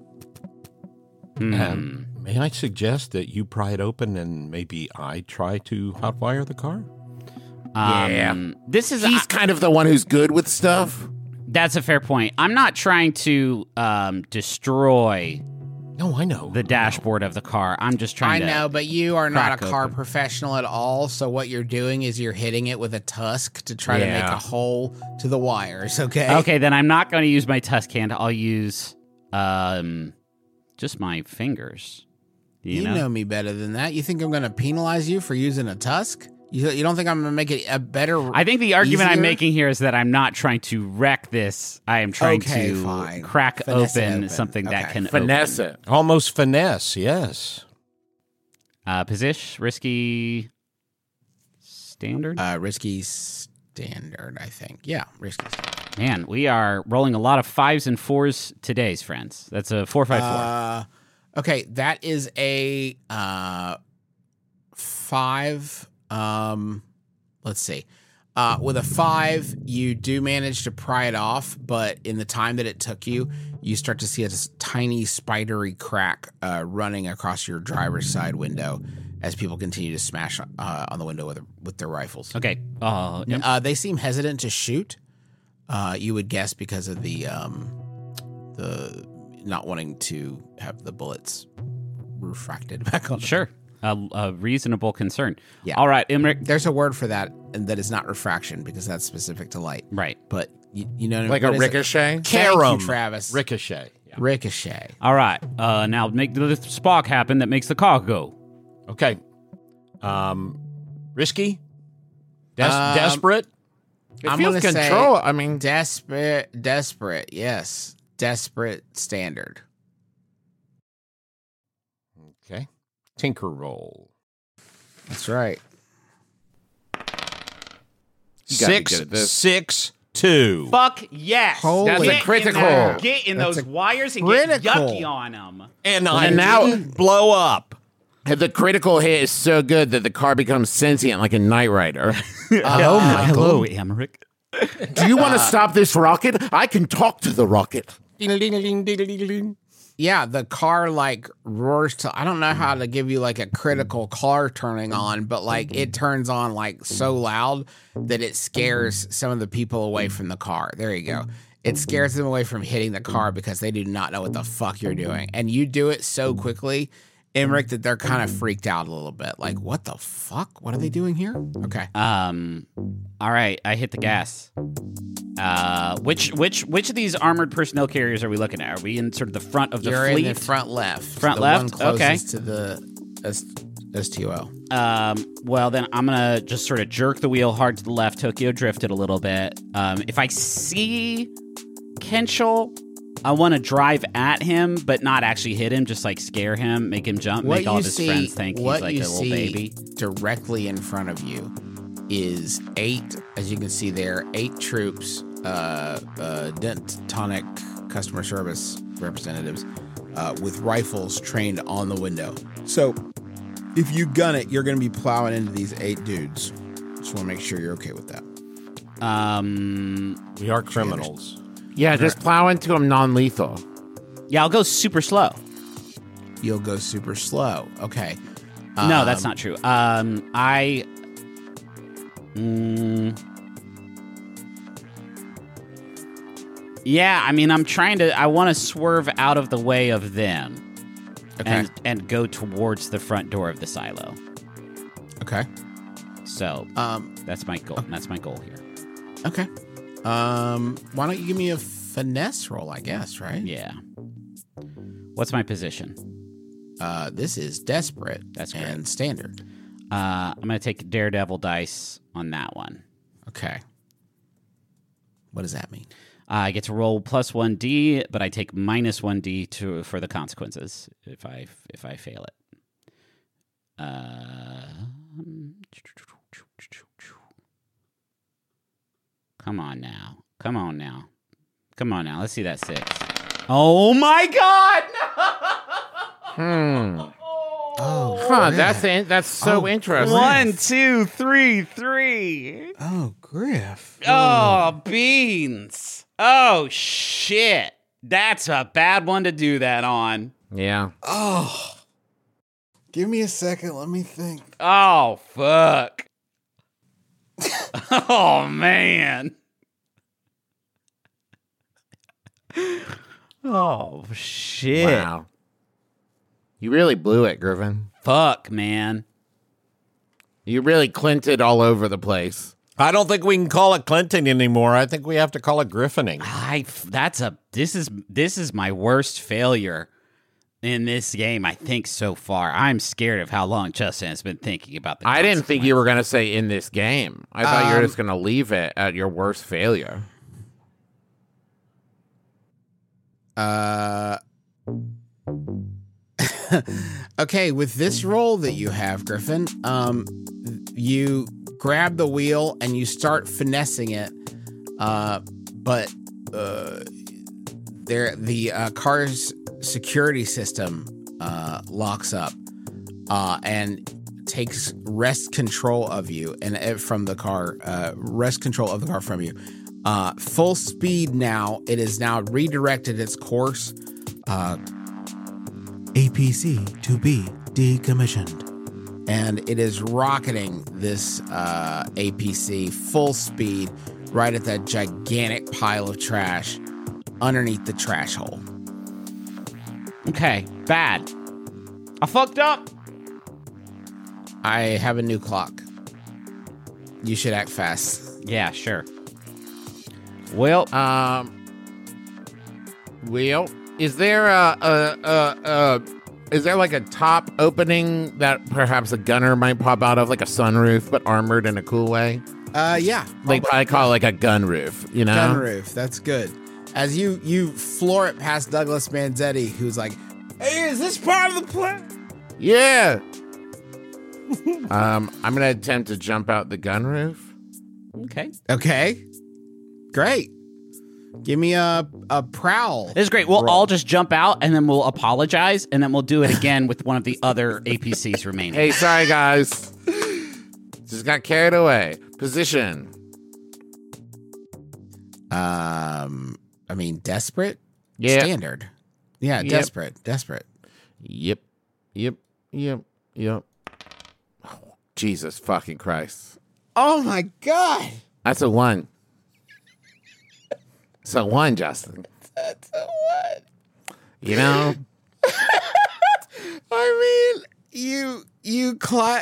May I suggest that you pry it open and maybe I try to hotwire the car? This is He's kind of the one who's good with stuff. That's a fair point. I'm not trying to destroy No, I know. the dashboard of the car. I'm just trying to... I know, but you are not a crack car open. professional at all. So what you're doing is you're hitting it with a tusk to try to make a hole to the wires. Okay. Okay, then I'm not going to use my Tuscan. I'll use just my fingers. You know me better than that. You think I'm going to penalize you for using a tusk? You don't think I'm going to make it a better? I think the argument I'm easier? making here is that I'm not trying to wreck this. I am trying to fine. crack Finesse open something that can Finesse open. it. Almost finesse, yes. Position, risky, standard. Risky standard, I think. Yeah, risky standard. Man, we are rolling a lot of 5s and 4s today's friends. That's a 4-5-4. Okay, that is a 5. Let's see. With a 5, you do manage to pry it off, but in the time that it took you, you start to see a tiny spidery crack running across your driver's side window as people continue to smash on the window with their rifles. Okay. They seem hesitant to shoot. You would guess because of the not wanting to have the bullets refracted back on. Sure. A reasonable concern. Yeah. All right, Imric. There's a word for that, and that is not refraction because that's specific to light. Right. But you know, Like what a is it? ricochet? Thank you, Carom. Travis. Ricochet. Yeah. Ricochet. All right. Now make the spark happen that makes the car go. Okay. Risky? Desperate? It I'm feels gonna say control. I mean, Desperate. Yes. Desperate standard. Okay. Tinker roll. That's right. You gotta be good at this. 6-2. Fuck yes. Holy That's a Get in critical. there. Get in That's those a wires and get critical. yucky on them. And I now- didn't blow up. the critical hit is so good that the car becomes sentient like a Knight Rider. Hello, Emmerich. Do you want to stop this rocket? I can talk to the rocket. Yeah, the car like roars to. I don't know how to give you like a critical car turning on, but like it turns on like so loud that it scares some of the people away from the car. There you go. It scares them away from hitting the car because they do not know what the fuck you're doing. And you do it so quickly Emmerich, that they're kind of freaked out a little bit. Like, what the fuck? What are they doing here? Okay. All right, I hit the gas. Which of these armored personnel carriers are we looking at? Are we in sort of the front of the You're fleet? in the front left. Front the left? One closest Okay. to the STO. Well, then I'm gonna just sort of jerk the wheel hard to the left, Tokyo drift it a little bit. If I see Kenshul, I want to drive at him, but not actually hit him, just like scare him, make him jump, make all of his friends think he's like a little baby. Directly in front of you is 8, as you can see there, 8 troops, Dentonic customer service representatives with rifles trained on the window. So if you gun it, you're going to be plowing into these 8 dudes. Just want to make sure you're okay with that. We are criminals. Yeah, just plow into him non-lethal. Yeah, I'll go super slow. You'll go super slow. Okay. No, that's not true. Yeah, I mean, I want to swerve out of the way of them. Okay. And go towards the front door of the silo. Okay. So, that's my goal. That's my goal here. Okay. Why don't you give me a finesse roll, I guess, right? Yeah. What's my position? This is desperate. That's great. And standard. I'm going to take Daredevil dice on that one. Okay. What does that mean? I get to roll plus 1d, but I take minus 1d for the consequences if I fail it. Come on now. Let's see that 6. Oh my God! Huh, that's so interesting. 1, 2, 3, 3. Oh, Griff. Oh, beans. Oh, shit. That's a bad one to do that on. Yeah. Oh. Give me a second. Let me think. Oh, fuck. Oh, man. Oh, shit. Wow. You really blew it, Griffin. Fuck, man. You really Clinted all over the place. I don't think we can call it Clinton anymore. I think we have to call it Griffining. This is my worst failure in this game, I think, so far. I'm scared of how long Justin has been thinking about the I didn't think you were going to say in this game. I thought you were just going to leave it at your worst failure. Okay, with this roll that you have, Griffin, you grab the wheel and you start finessing it, but the car's security system locks up and takes wrest control of you and from the car, wrest control of the car from you. Full speed now. It is now redirected its course. APC to be decommissioned. And it is rocketing this APC full speed right at that gigantic pile of trash underneath the trash hole. Okay, bad. I fucked up. I have a new clock. You should act fast. Yeah, sure. Well, is there is there like a top opening that perhaps a gunner might pop out of, like a sunroof, but armored in a cool way? Yeah. Like I call it like a gun roof, you know? Gun roof. That's good. As you floor it past Douglas Manzetti, who's like, "Hey, is this part of the plan?" Yeah. I'm gonna attempt to jump out the gun roof. okay. Okay. Great. Give me a prowl. This is great. We'll all just jump out, and then we'll apologize, and then we'll do it again with one of the other APCs remaining. Hey, sorry guys. Just got carried away. Position. I mean, desperate? Yeah. Standard. Yeah, Yep. desperate. Yep. Oh, Jesus fucking Christ. Oh my God. That's a 1. It's a 1, Justin. That's a what? You know? I you climb.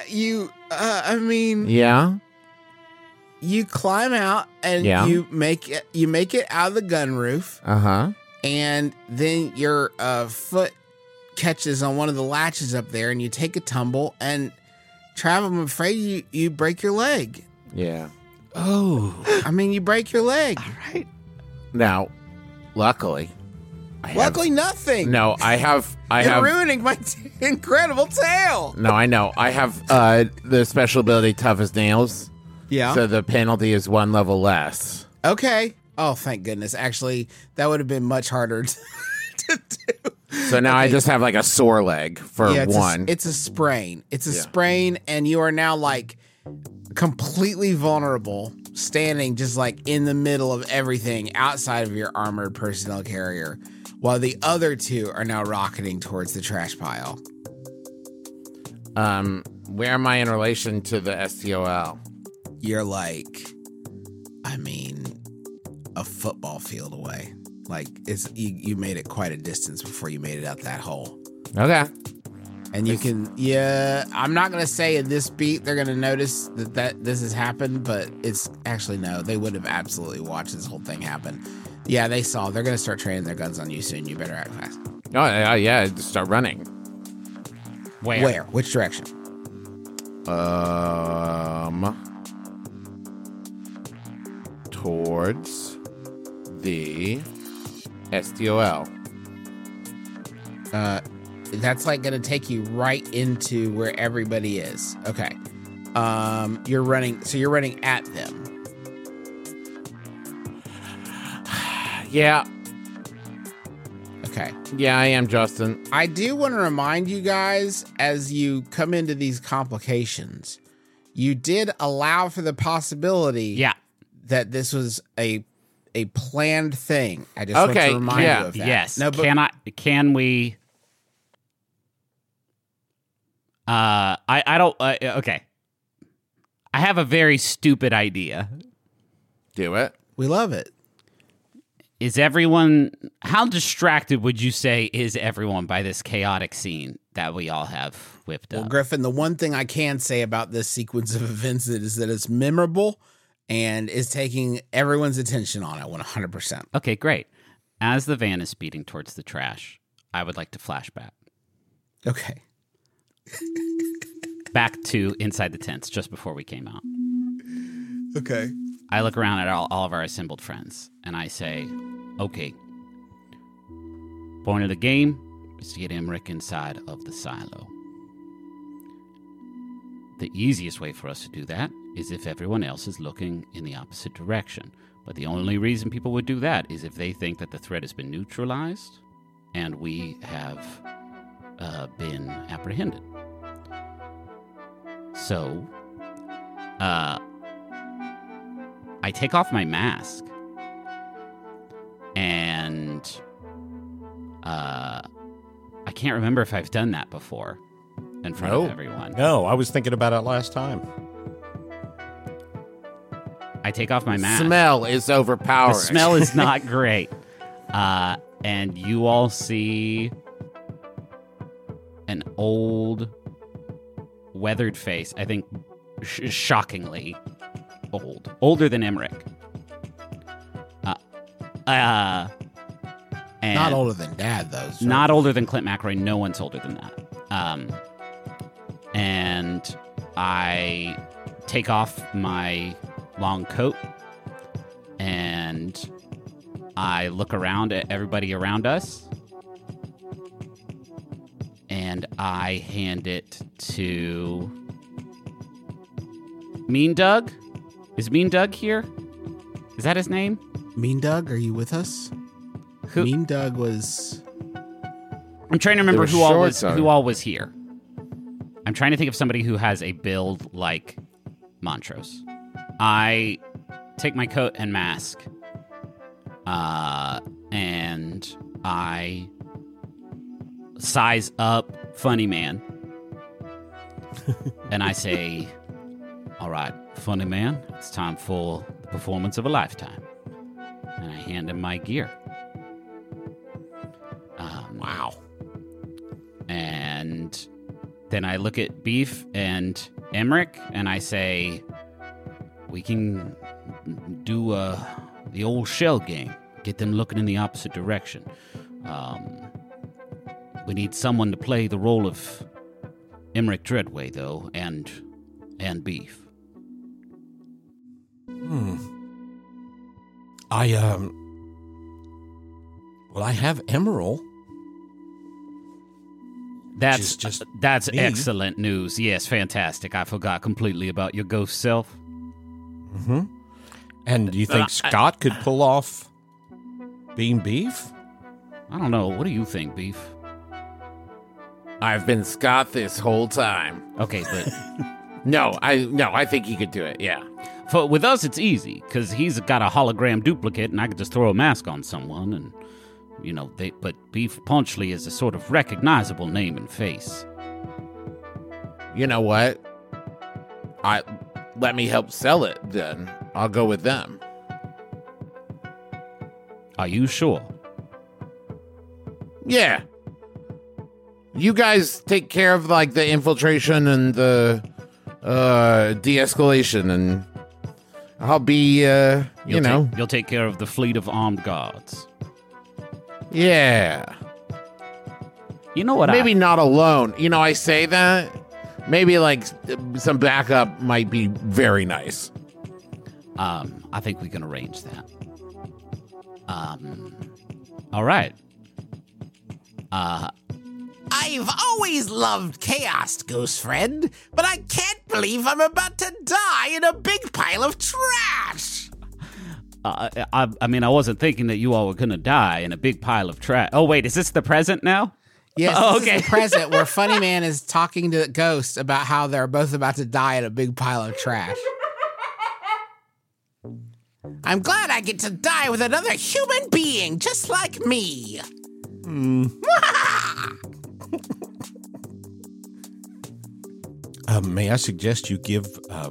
Yeah. You climb out and you make it out of the gun roof. And then your foot catches on one of the latches up there, and you take a tumble. And Trav, I'm afraid you break your leg. Yeah. Oh. I mean, you break your leg. All right. Now, luckily, nothing. No, You're ruining my incredible tale. No, I know. I have the special ability Tough as Nails. Yeah. So the penalty is 1 level less. Okay. Oh, thank goodness. Actually, that would have been much harder to do. So now I just have like a sore leg for one. It's a sprain. It's a sprain, and you are now like completely vulnerable, standing just like in the middle of everything outside of your armored personnel carrier, while the other two are now rocketing towards the trash pile. Where am I in relation to the STOL? You're like, a football field away. Like you made it quite a distance before you made it out that hole. Okay. And you can, I'm not going to say in this beat they're going to notice that this has happened, but it's actually, no, they would have absolutely watched this whole thing happen. Yeah, they saw. They're going to start training their guns on you soon. You better act fast. Oh, yeah, just start running. Where? Which direction? Towards the STOL. That's like going to take you right into where everybody is. Okay. You're running at them. Yeah. Okay. Yeah, I am, Justin. I do want to remind you guys, as you come into these complications, you did allow for the possibility that this was a planned thing. I just want to remind you of that. Yes. No, but can we... okay. I have a very stupid idea. Do it. We love it. How distracted would you say is everyone by this chaotic scene that we all have whipped up? Well, Griffin, the one thing I can say about this sequence of events is that it's memorable and is taking everyone's attention on it 100%. Okay, great. As the van is speeding towards the trash, I would like to flashback. Okay. Back to inside the tents just before we came out. Okay. I look around at all of our assembled friends, and I say, okay, point of the game is to get Emmerich inside of the silo. The easiest way for us to do that is if everyone else is looking in the opposite direction. But the only reason people would do that is if they think that the threat has been neutralized and we have been apprehended. So, I take off my mask, and I can't remember if I've done that before in front of everyone. No, I was thinking about it last time. I take off my mask. Smell is overpowering. The smell is not great. And you all see an old, weathered face. I think shockingly old. Older than Emmerich. And not older than Dad, though. So. Not older than Clint McElroy. No one's older than that. And I take off my long coat and I look around at everybody around us and I hand it to Mean Doug. Is Mean Doug here? Is that his name? Mean Doug, are you with us? Who? Mean Doug was... I'm trying to remember who all was here. I'm trying to think of somebody who has a build like Montrose. I take my coat and mask, and I size up Funny Man, and I say, "All right, Funny Man, it's time for the performance of a lifetime." And I hand him my gear. Wow. And Then I look at Beef and Emmerich, and I say, we can do the old shell game. Get them looking in the opposite direction. We need someone to play the role of Emmerich Dreadway, though, and Beef. I have Emerald. That's just me. excellent news. Yes, fantastic. I forgot completely about your ghost self. Mm-hmm. And do you think Scott could pull off being Beef? I don't know. What do you think, Beef? I've been Scott this whole time. Okay, but I think he could do it. Yeah. with us, it's easy because he's got a hologram duplicate, and I could just throw a mask on someone, and but Beef Punchley is a sort of recognizable name and face. You know what? Let me help sell it. Then I'll go with them. Are you sure? Yeah. You guys take care of like the infiltration and the de-escalation, and I'll be you'll take care of the fleet of armed guards. Yeah. You know what? Maybe not alone. I say that. Maybe like some backup might be very nice. I think we can arrange that. All right. I've always loved chaos, Ghost Friend, but I can't believe I'm about to die in a big pile of trash. I wasn't thinking that you all were going to die in a big pile of trash. Oh, wait, is this the present now? Yes, this is the present where Funny Man is talking to Ghost about how they're both about to die in a big pile of trash. I'm glad I get to die with another human being just like me. May I suggest you give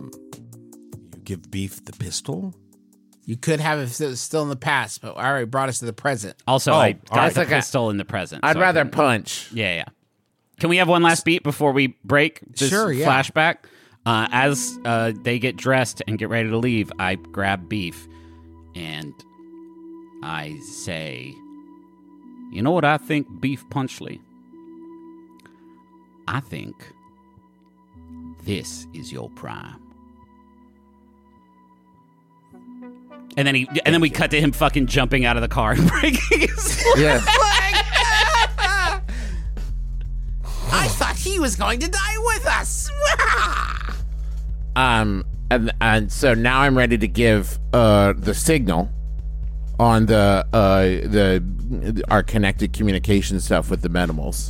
Beef the pistol? You could have it still in the past, but I already brought us to the present. Also, I got the pistol in the present. I'd rather punch. Yeah. Can we have one last beat before we break this flashback? As they get dressed and get ready to leave, I grab Beef and I say, you know what I think, Beef Punchley? I think this is your prime. And then we cut to him fucking jumping out of the car and breaking his leg. I thought he was going to die with us. And so now I'm ready to give the signal on our connected communication stuff with the Metamals.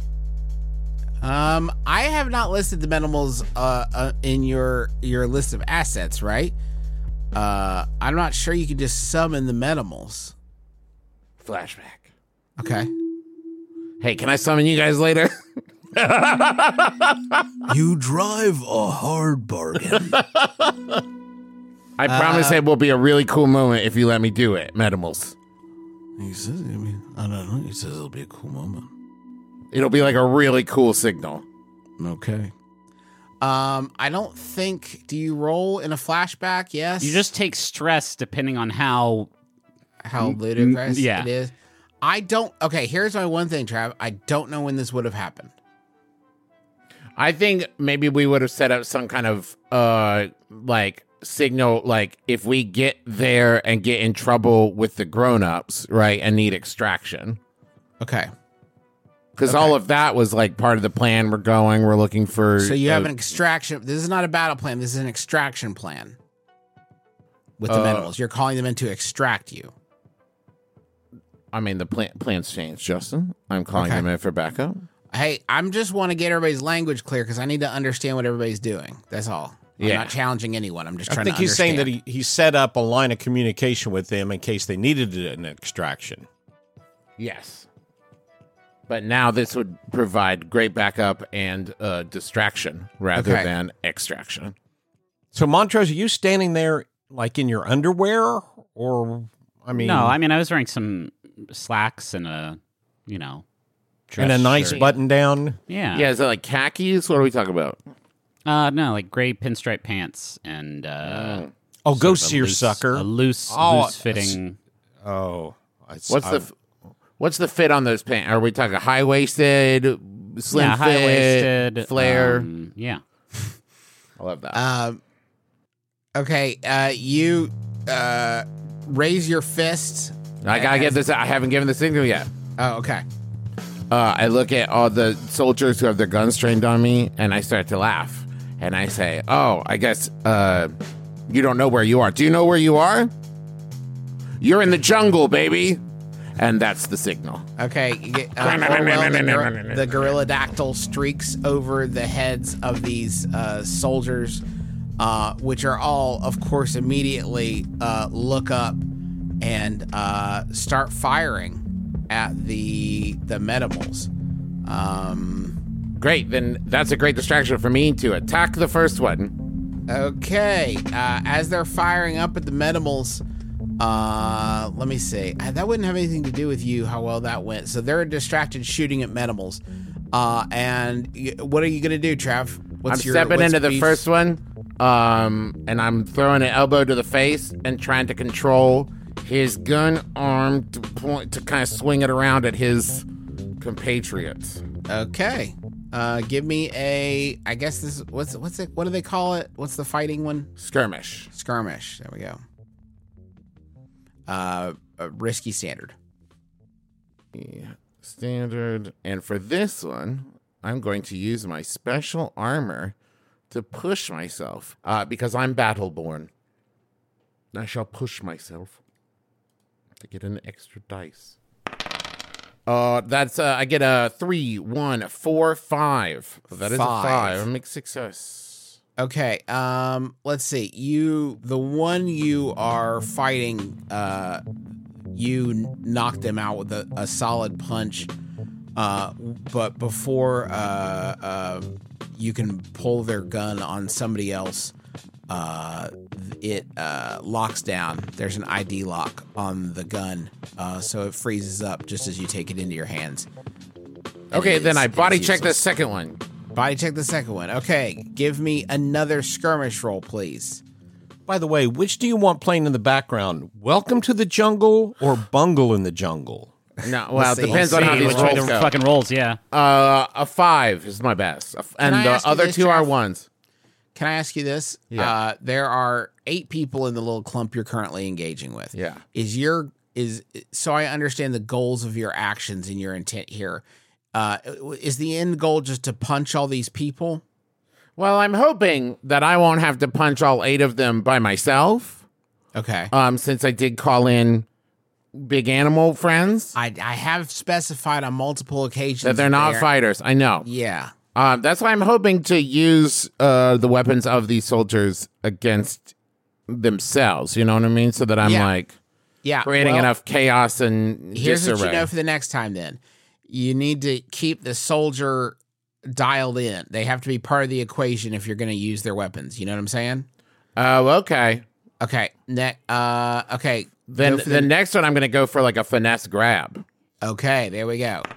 I have not listed the Metamals in your list of assets, right? I'm not sure you can just summon the Metamals. Flashback. Okay. Hey, can I summon you guys later? You drive a hard bargain. I promise it will be a really cool moment if you let me do it, Metamals. He says, I don't know. He says it'll be a cool moment. It'll be like a really cool signal. Okay. I don't think. Do you roll in a flashback? Yes. You just take stress depending on how ludicrous yeah. it is. I don't. Okay, here's my one thing, Trav. I don't know when this would have happened. I think maybe we would have set up some kind of signal, like if we get there and get in trouble with the grown-ups, right, and need extraction. Okay. Because all of that was like part of the plan. We're looking for. So you have an extraction. This is not a battle plan. This is an extraction plan with the Metamals. You're calling them in to extract you. I mean, the plans changed, Justin. I'm calling them in for backup. Hey, I'm just want to get everybody's language clear because I need to understand what everybody's doing. That's all. I'm not challenging anyone. I'm just trying to understand. I think he's saying that he set up a line of communication with them in case they needed an extraction. Yes. But now this would provide great backup and distraction rather than extraction. So, Montrose, are you standing there like in your underwear? Or, No, I was wearing some slacks and a, dress And a nice shirt. button down. Yeah. Yeah, is it like khakis? What are we talking about? No, like gray pinstripe pants and Go sort of a seersucker. a loose Oh, fitting. Oh. What's the fit on those pants? Are we talking high waisted, slim fit, high waisted flare? Yeah. I love that. Okay, you raise your fist. I gotta get this. I haven't given the signal yet. Oh, okay. I look at all the soldiers who have their guns trained on me, and I start to laugh. And I say, "Oh, I guess you don't know where you are. Do you know where you are? You're in the jungle, baby." And that's the signal. Okay. The gorilla dactyl streaks over the heads of these soldiers, which are all, of course, immediately look up and start firing at the Metamals. Great. Then that's a great distraction for me to attack the first one. Okay. As they're firing up at the Metamals, let me see. That wouldn't have anything to do with you, how well that went. So they're distracted shooting at Metamals. And what are you going to do, Trav? I'm stepping into the first one, and I'm throwing an elbow to the face and trying to control his gun arm to kind of swing it around at his compatriots. Okay. Give me a, I guess this, what's it, what do they call it? What's the fighting one? Skirmish. Skirmish. There we go. A risky standard. Yeah, standard. And for this one, I'm going to use my special armor to push myself, because I'm Battleborn. I shall push myself to get an extra dice. That's I get a 3, 1, 4, 5. That is a 5. A mixed success. Okay. Let's see. The one you are fighting, you knocked them out with a solid punch. But before you can pull their gun on somebody else, it locks down. There's an ID lock on the gun, so it freezes up just as you take it into your hands. Okay, then I body check the second one. Body check the second one. Okay, give me another skirmish roll, please. By the way, which do you want playing in the background? Welcome to the Jungle or Bungle in the Jungle? No, well, it depends on how these Which way rolls the go. fucking rolls, yeah. A 5 is my best, and I the ask you other this, two are Jeff? 1s. Can I ask you this? Yeah. There are 8 people in the little clump you're currently engaging with. Yeah. So I understand the goals of your actions and your intent here. Is the end goal just to punch all these people? Well, I'm hoping that I won't have to punch all 8 of them by myself. Okay. Since I did call in big animal friends. I have specified on multiple occasions That they're not fighters. I know. Yeah. That's why I'm hoping to use the weapons of these soldiers against themselves. You know what I mean? So that I'm creating enough chaos and here's disarray. what you know for the next time then. You need to keep the soldier dialed in. They have to be part of the equation if you're going to use their weapons. You know what I'm saying? Oh, okay. Okay. Okay. Then the next one, I'm going to go for like a finesse grab. Okay, there we go.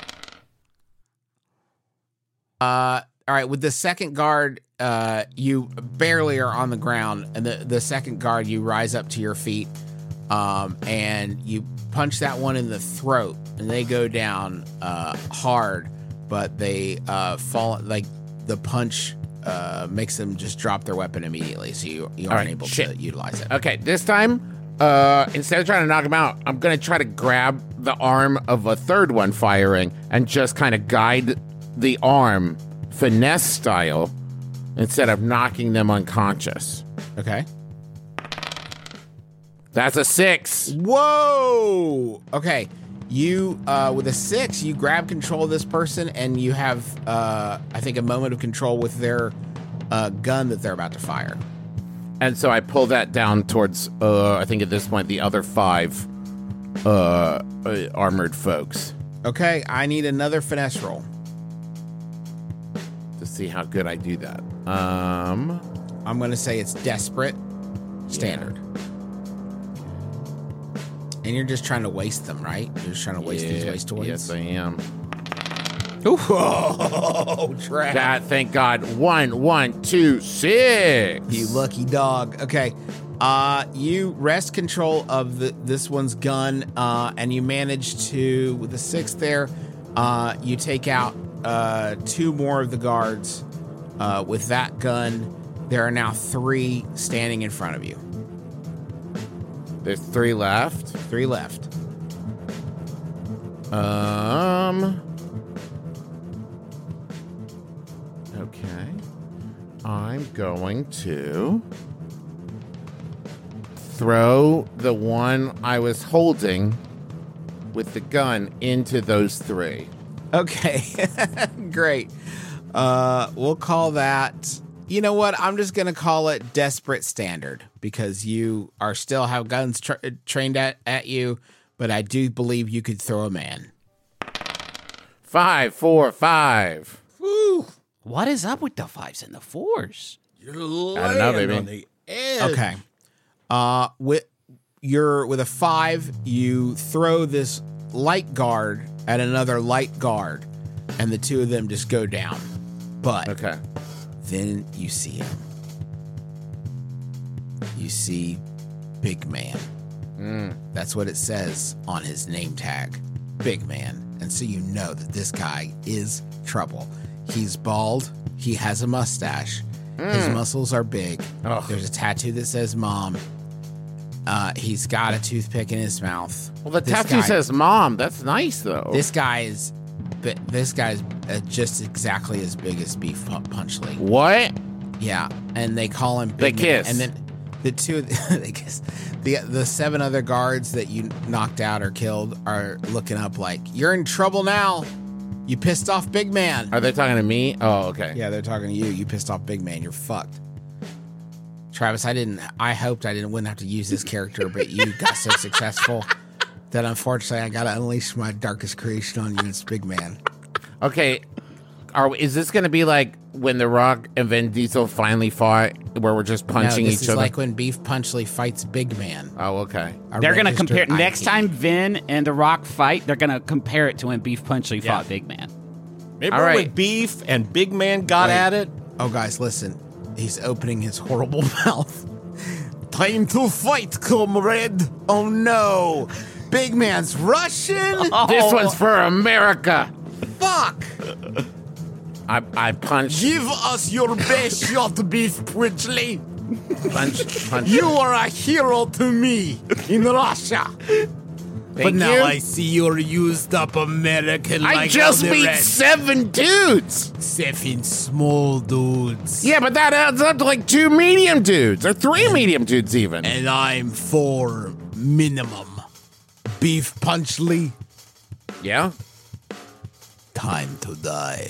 All right, with the second guard, you barely are on the ground, and the second guard, you rise up to your feet, and you punch that one in the throat, and they go down hard, but they fall, like the punch makes them just drop their weapon immediately, so you aren't able to utilize it. Okay, this time, instead of trying to knock him out, I'm going to try to grab the arm of a third one firing and just kind of guide the arm finesse style instead of knocking them unconscious. Okay. That's a 6. Whoa! Okay. You, with a 6, you grab control of this person, and you have, I think, a moment of control with their gun that they're about to fire. And so I pull that down towards, I think at this point, the other 5 armored folks. Okay, I need another finesse roll. To see how good I do that. I'm going to say it's desperate standard. And you're just trying to waste them, right? You're just trying to waste these waste toys? Yes, I am. Oh, trap. That, thank God. 1, 1, 2, 6. You lucky dog. Okay. You wrest control of this one's gun, and you manage to, with the 6 there, you take out 2 more of the guards. With that gun, there are now 3 standing in front of you. There's 3 left. 3 left. Okay. I'm going to throw the one I was holding with the gun into those 3. Okay. Great. We'll call that... You know what? I'm just going to call it Desperate Standard because you are still have guns trained at you, but I do believe you could throw a man. 5, 4, 5. Woo! What is up with the 5s and the 4s? I don't know, baby. Okay. With a 5, you throw this light guard at another light guard, and the 2 of them just go down. But Okay. then you see him. You see Big Man. That's what it says on his name tag, Big Man. And so you know that this guy is trouble. He's bald. He has a mustache. His muscles are big. Ugh. There's a tattoo that says Mom. He's got a toothpick in his mouth. Well, the This tattoo guy- says Mom. That's nice, though. This guy's just exactly as big as Beef Punchley. What? Yeah, and they call him They Big Man. kiss. And then the 2 they kiss. The 7 other guards that you knocked out or killed are looking up like, you're in trouble now. You pissed off Big Man. Are they talking to me? Oh, okay. Yeah, they're talking to you. You pissed off Big Man. You're fucked. Travis, I hoped I wouldn't have to use this character, but you got so successful that unfortunately I got to unleash my darkest creation on you. It's Big Man. Okay. Is this going to be like when The Rock and Vin Diesel finally fought, where we're just punching no, this each is other? like when Beef Punchley fights Big Man. Oh, okay. They're going to registered compare... IP. Next time Vin and The Rock fight, they're going to compare it to when Beef Punchley fought Big Man. Remember All right. when Beef and Big Man got at it? Oh, guys, listen. He's opening his horrible mouth. Time to fight, comrade. Oh, no. Big Man's Russian? This one's for America. Fuck. I punched. Give us your best shot, Beef Punchley. Punch. You are a hero to me in Russia. But Thank now you. I see you're used up American I like just all the beat rest. 7 dudes. 7 small dudes. Yeah, but that adds up to like 2 medium dudes, or 3 medium dudes even. And I'm 4 minimum. Beef Punchley. Yeah? Time to die.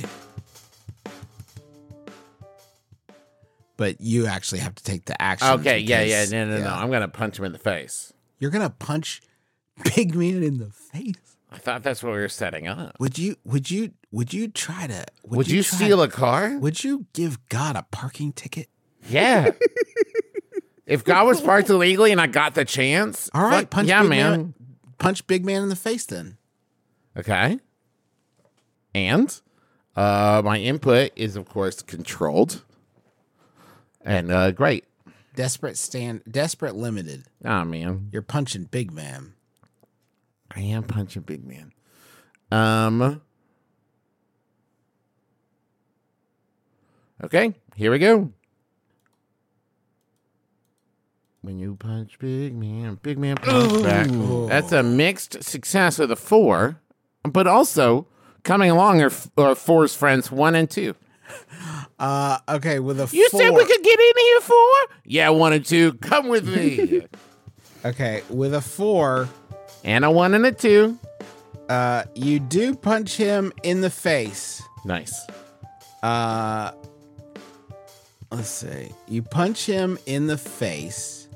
But you actually have to take the action. Okay, yeah. because- No. yeah. I'm going to punch him in the face. You're gonna punch Big Man in the face. I thought that's what we were setting up. Would you try to? Would you steal a car? Would you give God a parking ticket? Yeah. If God was parked illegally and I got the chance. All right, fuck, punch yeah, Big man. Punch Big Man in the face then. Okay. And my input is, of course, controlled. And great. Desperate limited. Oh, man. You're punching Big Man. I am punching Big Man. Okay, here we go. When you punch Big Man punch back. That's a mixed success with a 4, but also coming along are 4's friends 1 and 2. Okay, with a You 4. said we could get in here 4? Yeah, 1 and 2. Come with me. Okay, with a 4, And a 1 and a 2. you do punch him in the face. Nice. Let's see. You punch him in the face,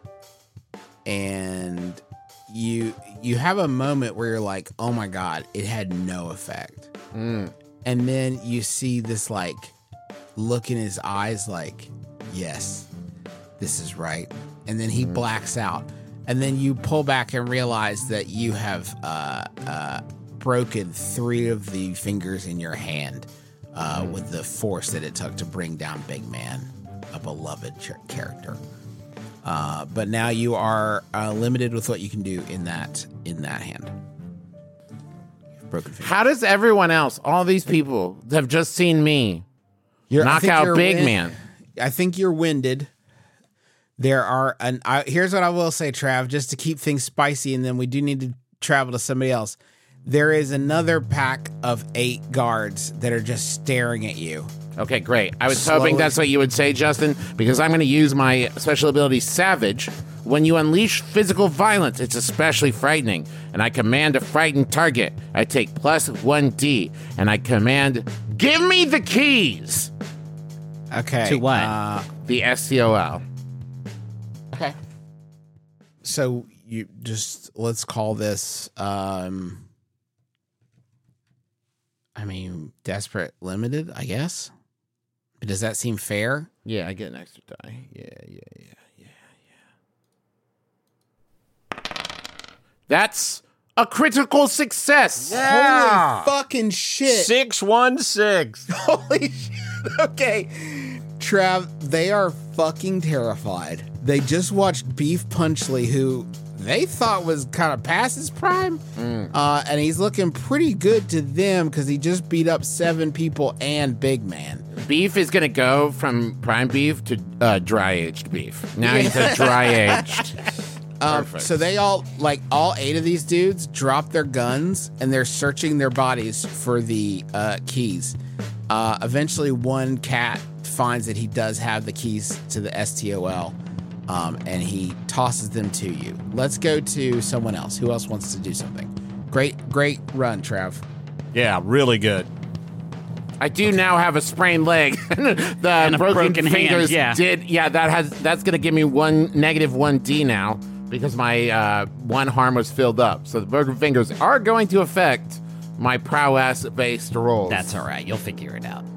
and you have a moment where you're like, "Oh my god, it had no effect." And then you see this like look in his eyes, like, "Yes, this is right." And then he blacks out, and then you pull back and realize that you have just broken 3 of the fingers in your hand with the force that it took to bring down Big Man, a beloved character. But now you are limited with what you can do in that hand. Broken fingers. How does everyone else, all these people that have just seen me, knock out Big Man? I think you're winded. There are, here's what I will say, Trav, just to keep things spicy, and then we do need to travel to somebody else. There is another pack of 8 guards that are just staring at you. Okay, great. I was hoping that's what you would say, Justin, because I'm going to use my special ability, Savage. When you unleash physical violence, it's especially frightening, and I command a frightened target. I take plus 1d, and I command, give me the keys! Okay. To what? The SCOL. Okay. So you just, let's call this, Desperate Limited, I guess? Does that seem fair? Yeah, I get an extra die. Yeah. That's a critical success. Holy fucking shit. 616. Holy shit. Okay. Trav, they are fucking terrified. They just watched Beef Punchley, who they thought was kind of past his prime. And he's looking pretty good to them because he just beat up 7 people and Big Man. Beef is going to go from prime beef to dry-aged beef. Now he's a dry-aged. So they all 8 of these dudes drop their guns and they're searching their bodies for the keys. Eventually, one cat finds that he does have the keys to the STOL, and he tosses them to you. Let's go to someone else. Who else wants to do something? Great run, Trav. Yeah, really good. I do now have a sprained leg. The broken fingers hand, that's going to give me negative 1d now because my one harm was filled up. So the broken fingers are going to affect my prowess-based rolls. That's all right. You'll figure it out.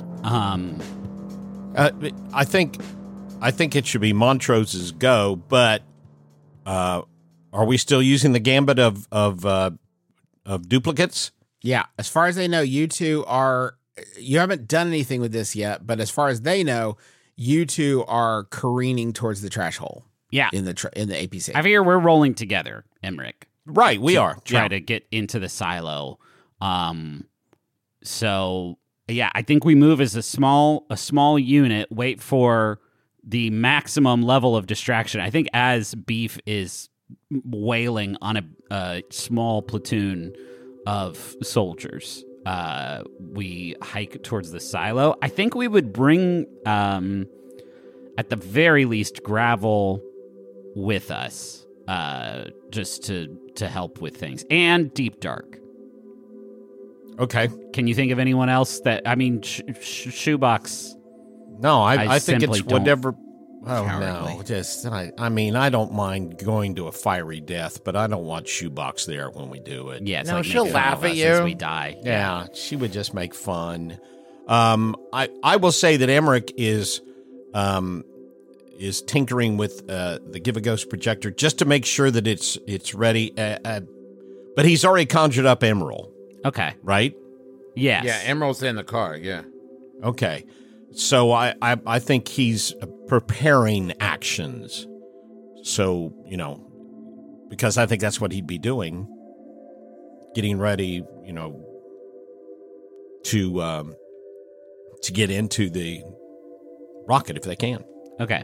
I think it should be Montrose's go, but are we still using the gambit of duplicates? Yeah, as far as they know, you two are. You haven't done anything with this yet, but as far as they know, you two are careening towards the trash hole. Yeah, in the APC. I figure we're rolling together, Emmerich. Right, we are try to get into the silo. So yeah, I think we move as a small unit. Wait for the maximum level of distraction. I think as Beef is wailing on a small platoon of soldiers, we hike towards the silo. I think we would bring, at the very least, Gravel with us, just to help with things, and Deep Dark. Okay. Can you think of anyone else that? I mean, Shoebox. No, I think it's whatever. Oh cowardly. no! Just I don't mind going to a fiery death, but I don't want Shoebox there when we do it. Yeah, it's no, like she'll laugh at you as we die. Yeah, she would just make fun. I will say that Emmerich is tinkering with the Give a Ghost projector just to make sure that it's ready. But he's already conjured up Emerald. Okay. Right? Yes. Yeah, Emerald's in the car, yeah. Okay. So I think he's preparing actions. So, because I think that's what he'd be doing. Getting ready, to get into the rocket if they can. Okay.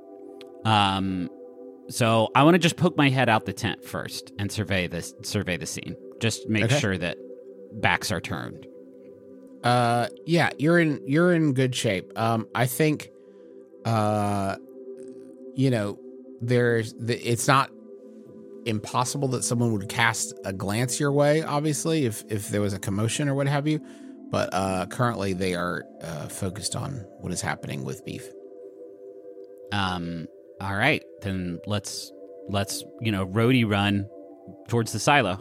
So I want to just poke my head out the tent first and survey the scene. Just make sure that backs are turned. Yeah, you're in good shape. I think, it's not impossible that someone would cast a glance your way, obviously, if there was a commotion or what have you. But currently they are focused on what is happening with Beef. All right, then let's roadie run towards the silo.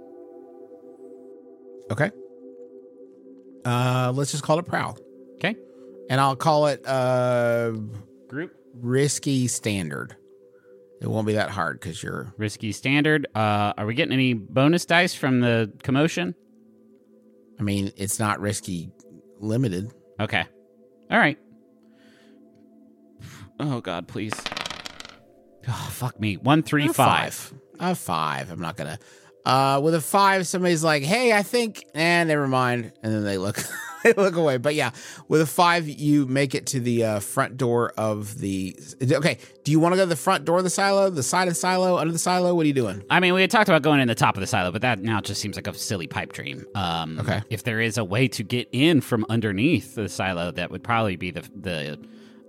Okay. Let's just call it Prowl. Okay. And I'll call it Group Risky Standard. It won't be that hard because you're... Risky standard. Are we getting any bonus dice from the commotion? I mean, it's not risky limited. Okay. All right. Oh, God, please. Oh, fuck me. 1, 3, 5. I have 5. I'm not going to... with a 5, somebody's like, hey, I think... never mind. And then they look... they look away. But yeah, with a 5, you make it to the front door of the... Okay, do you want to go to the front door of the silo, the side of the silo, under the silo? What are you doing? I mean, we had talked about going in the top of the silo, but that now just seems like a silly pipe dream. Okay. If there is a way to get in from underneath the silo, that would probably be the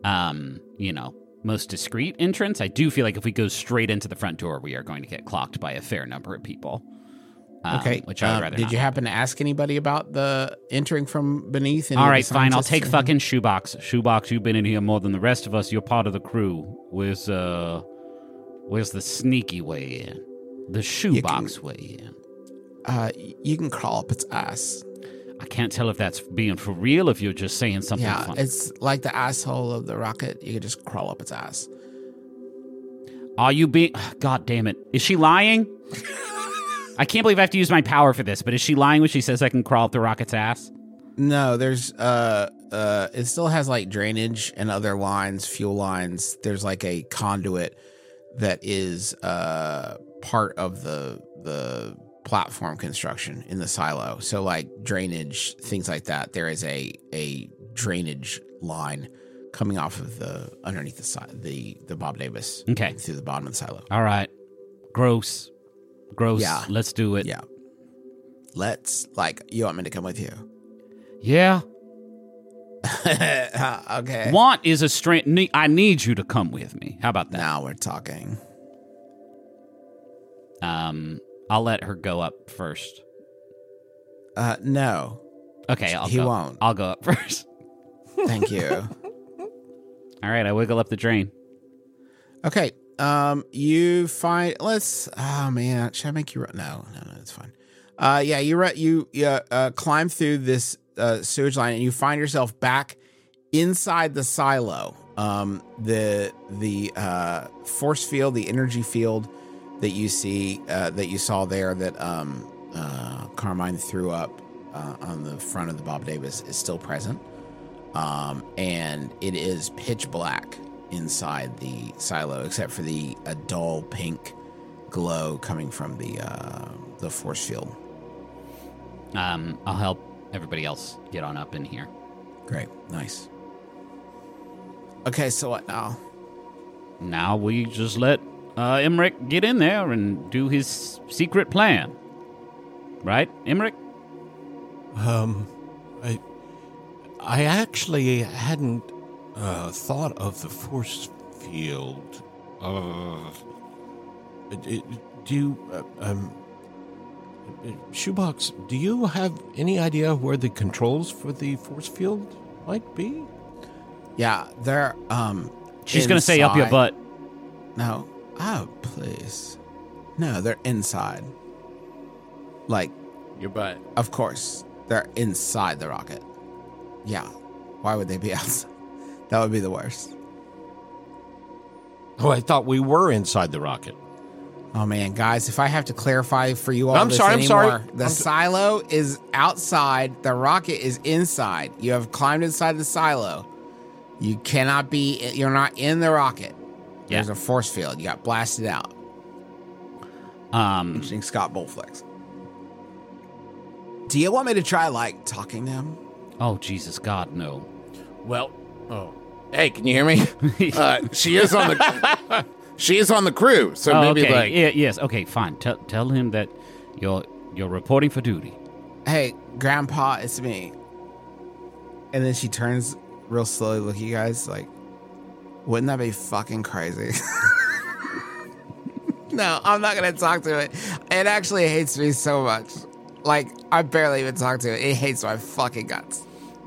most discreet entrance. I do feel like if we go straight into the front door, we are going to get clocked by a fair number of people. Okay. Which I would rather did not you happen to ask anybody about the entering from beneath? All right, fine. I'll take fucking Shoebox. Shoebox, you've been in here more than the rest of us. You're part of the crew. Where's the sneaky way in? The Shoebox way in. You can crawl up its ass. I can't tell if that's being for real, if you're just saying something fun. It's like the asshole of the rocket. You can just crawl up its ass. Are you being... God damn it. Is she lying? I can't believe I have to use my power for this, but is she lying when she says I can crawl up the rocket's ass? No, there's it still has like drainage and other lines, fuel lines. There's like a conduit that is part of the platform construction in the silo. So like drainage, things like that. There is a drainage line coming off of the underneath the side, the Bob Davis. Okay. Through the bottom of the silo. All right. Gross. Yeah. Let's do it. Yeah. You want me to come with you? Yeah. Okay. Want is a strength. I need you to come with me. How about that? Now we're talking. I'll let her go up first. No. Okay, He won't. I'll go up first. Thank you. All right, I wiggle up the drain. Okay. You find. Oh man, should I make you run? No, it's fine. Yeah, you climb through this sewage line, and you find yourself back inside the silo. The force field, the energy field that you saw there that Carmine threw up on the front of the Bob Davis is still present, and it is pitch black inside the silo, except for a dull pink glow coming from the force field. I'll help everybody else get on up in here. Great, nice. Okay, so what now? Now we just let Emmerich get in there and do his secret plan, right, Emmerich? I actually hadn't thought of the force field. Shoebox, do you have any idea where the controls for the force field might be? Yeah, they're She's gonna say up your butt. No. Oh, please. No, they're inside. Like Your butt. Of course. They're inside the rocket. Yeah. Why would they be outside? That would be the worst. Oh, I thought we were inside the rocket. Oh man, guys, if I have to clarify for you all I'm this sorry. anymore, the silo is outside, the rocket is inside. You have climbed inside the silo. You're not in the rocket. Yeah. There's a force field. You got blasted out. Interesting Scott Bullflex. Do you want me to try, talking to him? Oh, Jesus, God, no. Well, hey, can you hear me? She is on the crew, so maybe okay. Yes, okay, fine. Tell him that you're reporting for duty. Hey, Grandpa, it's me. And then she turns real slowly, look at you guys, wouldn't that be fucking crazy? No, I'm not going to talk to it. It actually hates me so much. I barely even talk to it. It hates my fucking guts.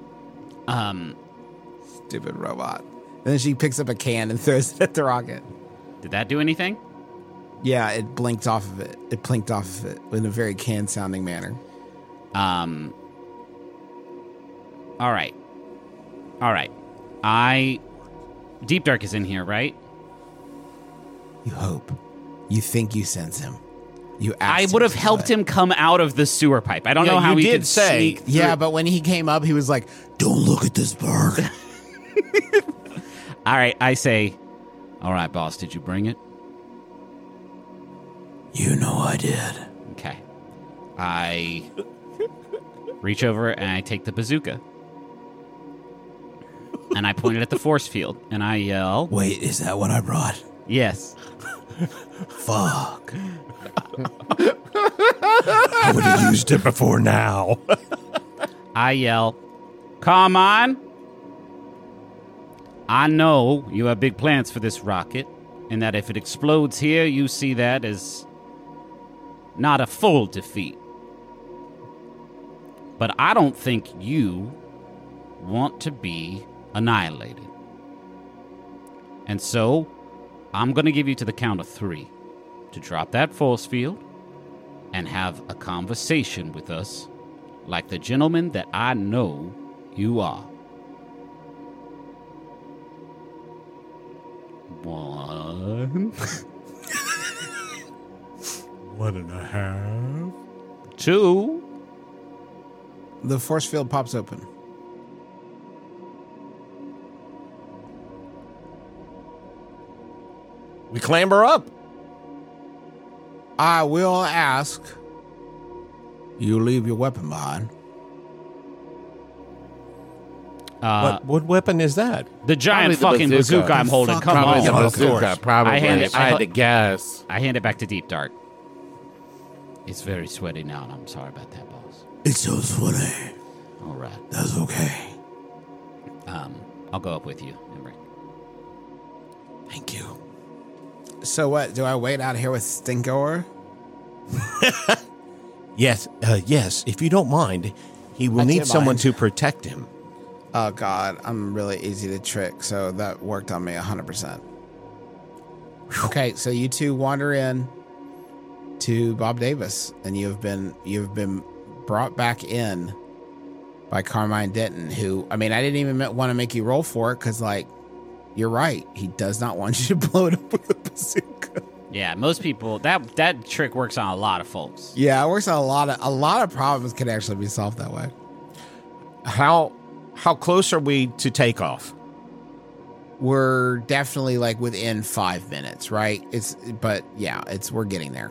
Stupid robot. And then she picks up a can and throws it at the rocket. Did that do anything? Yeah, it blinked off of it. It blinked off of it in a very can-sounding manner. All right. Deep Dark is in here, right? You hope. You think you sense him. You I would have helped him come out of the sewer pipe. I don't know how he could sneak through. Yeah, but when he came up, he was like, "Don't look at this bird." All right, I say, all right, boss, did you bring it? You know I did. Okay. I reach over and I take the bazooka. And I point it at the force field. And I yell... Wait, is that what I brought? Yes. Fuck. I would have used it before now. I yell, Carmine, I know you have big plans for this rocket, and that if it explodes here, you see that as not a full defeat. But I don't think you want to be annihilated. And so, I'm going to give you to the count of 3 to drop that force field and have a conversation with us like the gentleman that I know you are. 1. 1.5. 2. The force field pops open. We clamber up. I will ask you leave your weapon behind. What weapon is that? The giant Probably the fucking bazooka. bazooka I'm holding. Come Probably on. the of bazooka. course. Probably. I I had to guess. I hand it back to Deep Dark. It's very sweaty now, and I'm sorry about that, boss. It's so sweaty. All right. That's okay. I'll go up with you, Emmerich. Thank you. So what? Do I wait out here with Stinkor? Yes, yes. If you don't mind, he will need someone to protect him. Oh, God. I'm really easy to trick, so that worked on me 100%. Okay, so you two wander in to Bob Davis, and you've been brought back in by Carmine Denton, who, I mean, I didn't even want to make you roll for it, because, like, you're right. He does not want you to blow it up with a bazooka. Yeah, most people, that trick works on a lot of folks. Yeah, it works on a lot of problems can actually be solved that way. How close are we to takeoff? We're definitely like within 5 minutes, right? We're getting there.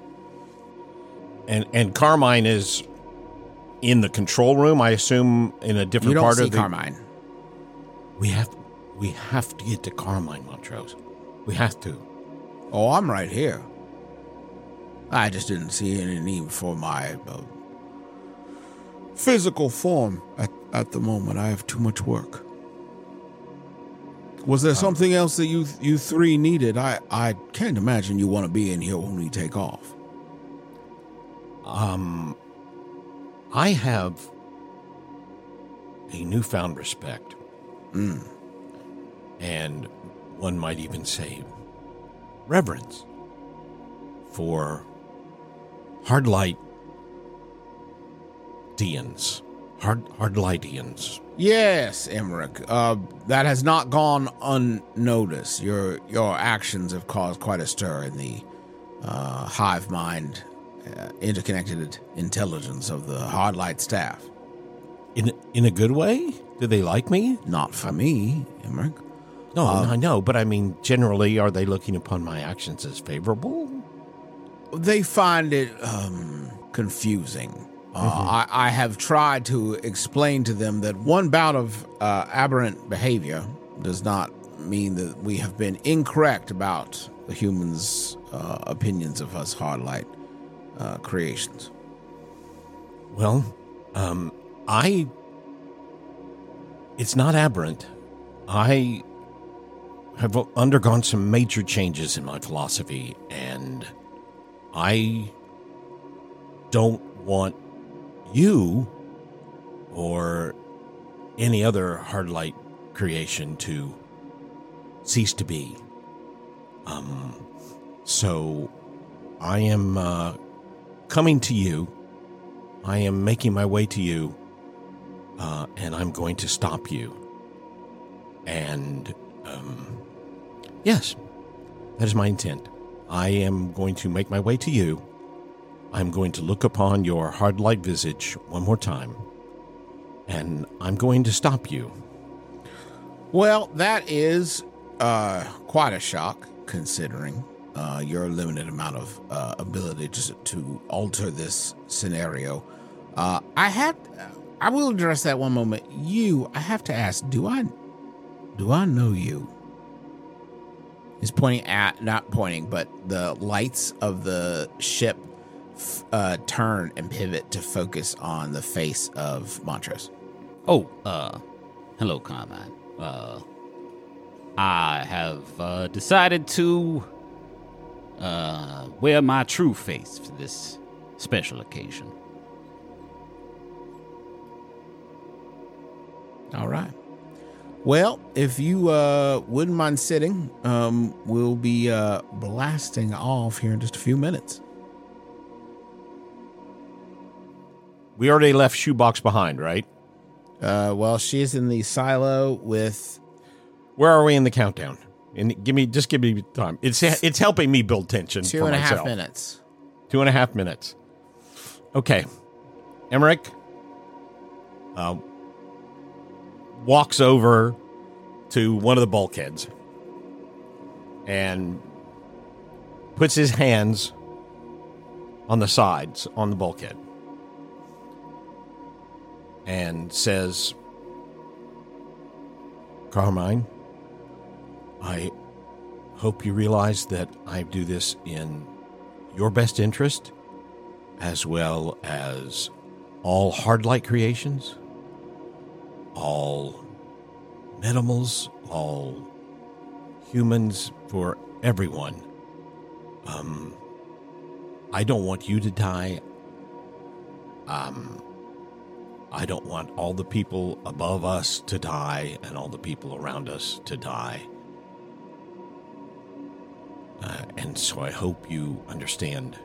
And Carmine is in the control room, I assume, in a different part of the... Carmine. We have to get to Carmine, Montrose. We have to. Oh, I'm right here. I just didn't see any need for my physical form at the moment. I have too much work. Was there something else that you three needed? I can't imagine you want to be in here when we take off. I have a newfound respect. And one might even say reverence for Hardlightians. Hardlightians. Yes, Emmerich. That has not gone unnoticed. Your actions have caused quite a stir in the hive mind, interconnected intelligence of the Hardlight staff. In a good way? Do they like me? Not for me, Emmerich. No, I know, but I mean, generally, are they looking upon my actions as favorable? They find it confusing. I have tried to explain to them that one bout of aberrant behavior does not mean that we have been incorrect about the humans' opinions of us Hardlight creations. Well, it's not aberrant. I have undergone some major changes in my philosophy, and I don't want you or any other Hardlight creation to cease to be. So I am coming to you. I am making my way to you, and I'm going to stop you. And yes, That is my intent. I am going to make my way to you. I'm going to look upon your hard light visage one more time, and I'm going to stop you. Well, that is quite a shock, considering your limited amount of ability to alter this scenario. I will address that one moment. I have to ask, do I know you? He's pointing at, not pointing, but the lights of the ship turn and pivot to focus on the face of Montrose. Oh, hello, Carmine. I have decided to wear my true face for this special occasion. All right. Well, if you wouldn't mind sitting, we'll be blasting off here in just a few minutes. We already left Shoebox behind, right? Well, she's in the silo with... Where are we in the countdown? And give me time. It's helping me build tension. 2.5 minutes. 2.5 minutes. Okay. Emmerich walks over to one of the bulkheads and puts his hands on the sides on the bulkhead and says, Carmine, I hope you realize that I do this in your best interest, as well as all Hardlight creations, all Metamals, all humans, for everyone. I don't want you to die. I don't want all the people above us to die and all the people around us to die. And so I hope you understand.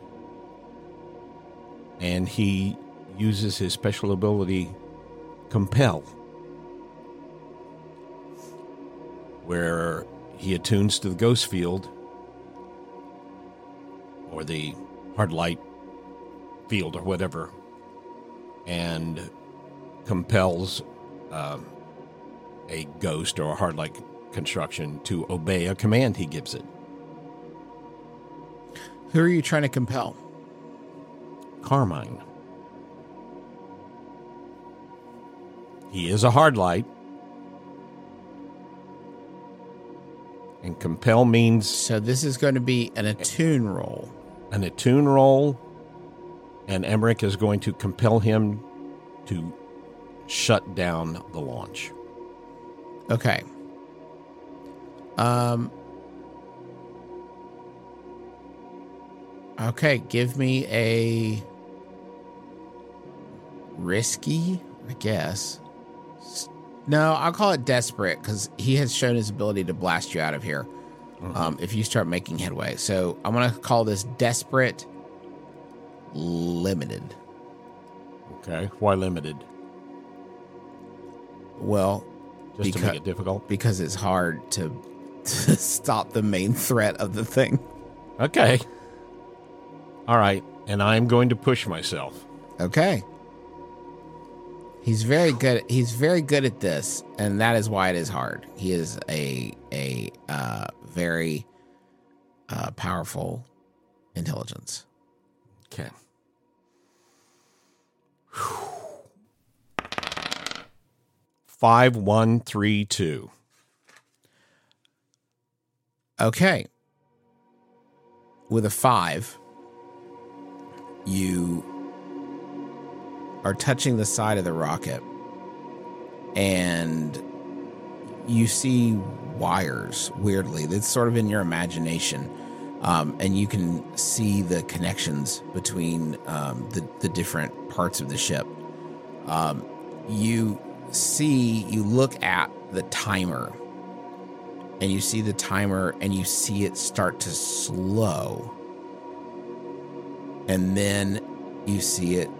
And he uses his special ability, Compel, where he attunes to the ghost field or the hard light field or whatever, and compels a ghost or a hard light construction to obey a command he gives it. Who are you trying to compel? Carmine. He is a hard light. And compel means... So this is going to be an attune roll. An attune roll. And Emmerich is going to compel him to shut down the launch. Okay. Okay, give me a risky, I guess. No, I'll call it desperate because he has shown his ability to blast you out of here if you start making headway. So I'm going to call this desperate limited. Okay, why limited? Well, just to make it difficult? Because it's hard to stop the main threat of the thing. Okay. All right, and I'm going to push myself. Okay. He's very good. He's very good at this, and that is why it is hard. He is a very powerful intelligence. Okay. 5132. Okay. With a 5, you are touching the side of the rocket, and you see wires, weirdly. It's sort of in your imagination, and you can see the connections between the different parts of the ship. You look at the timer, and you see the timer, and you see it start to slow, and then you see it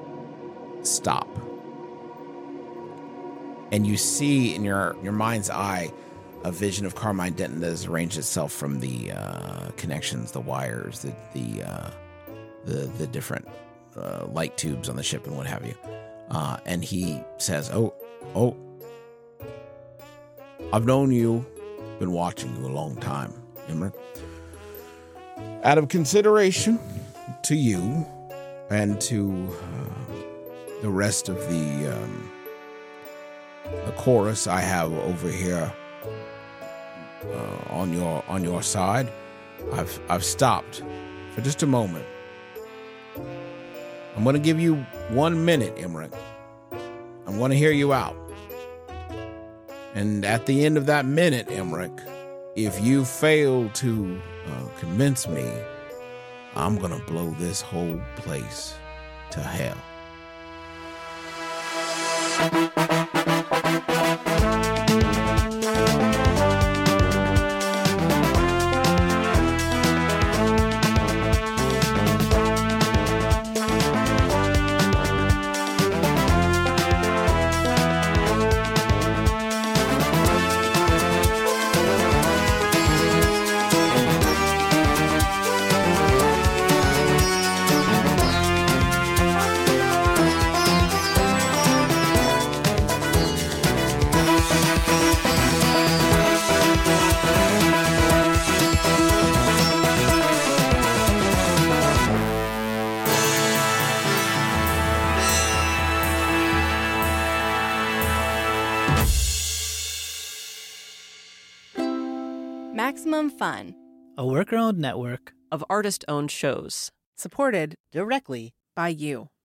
stop. And you see in your mind's eye a vision of Carmine Denton that has arranged itself from the connections, the wires, the different light tubes on the ship and what have you. And he says, "Oh, I've known you, been watching you a long time, Imric. Out of consideration to you and to the rest of the chorus I have over here on your side, I've stopped for just a moment. I'm going to give you 1 minute, Imric. I'm going to hear you out. And at the end of that minute, Imric, if you fail to convince me, I'm going to blow this whole place to hell." Maximum Fun, a worker-owned network of artist-owned shows. Supported directly by you.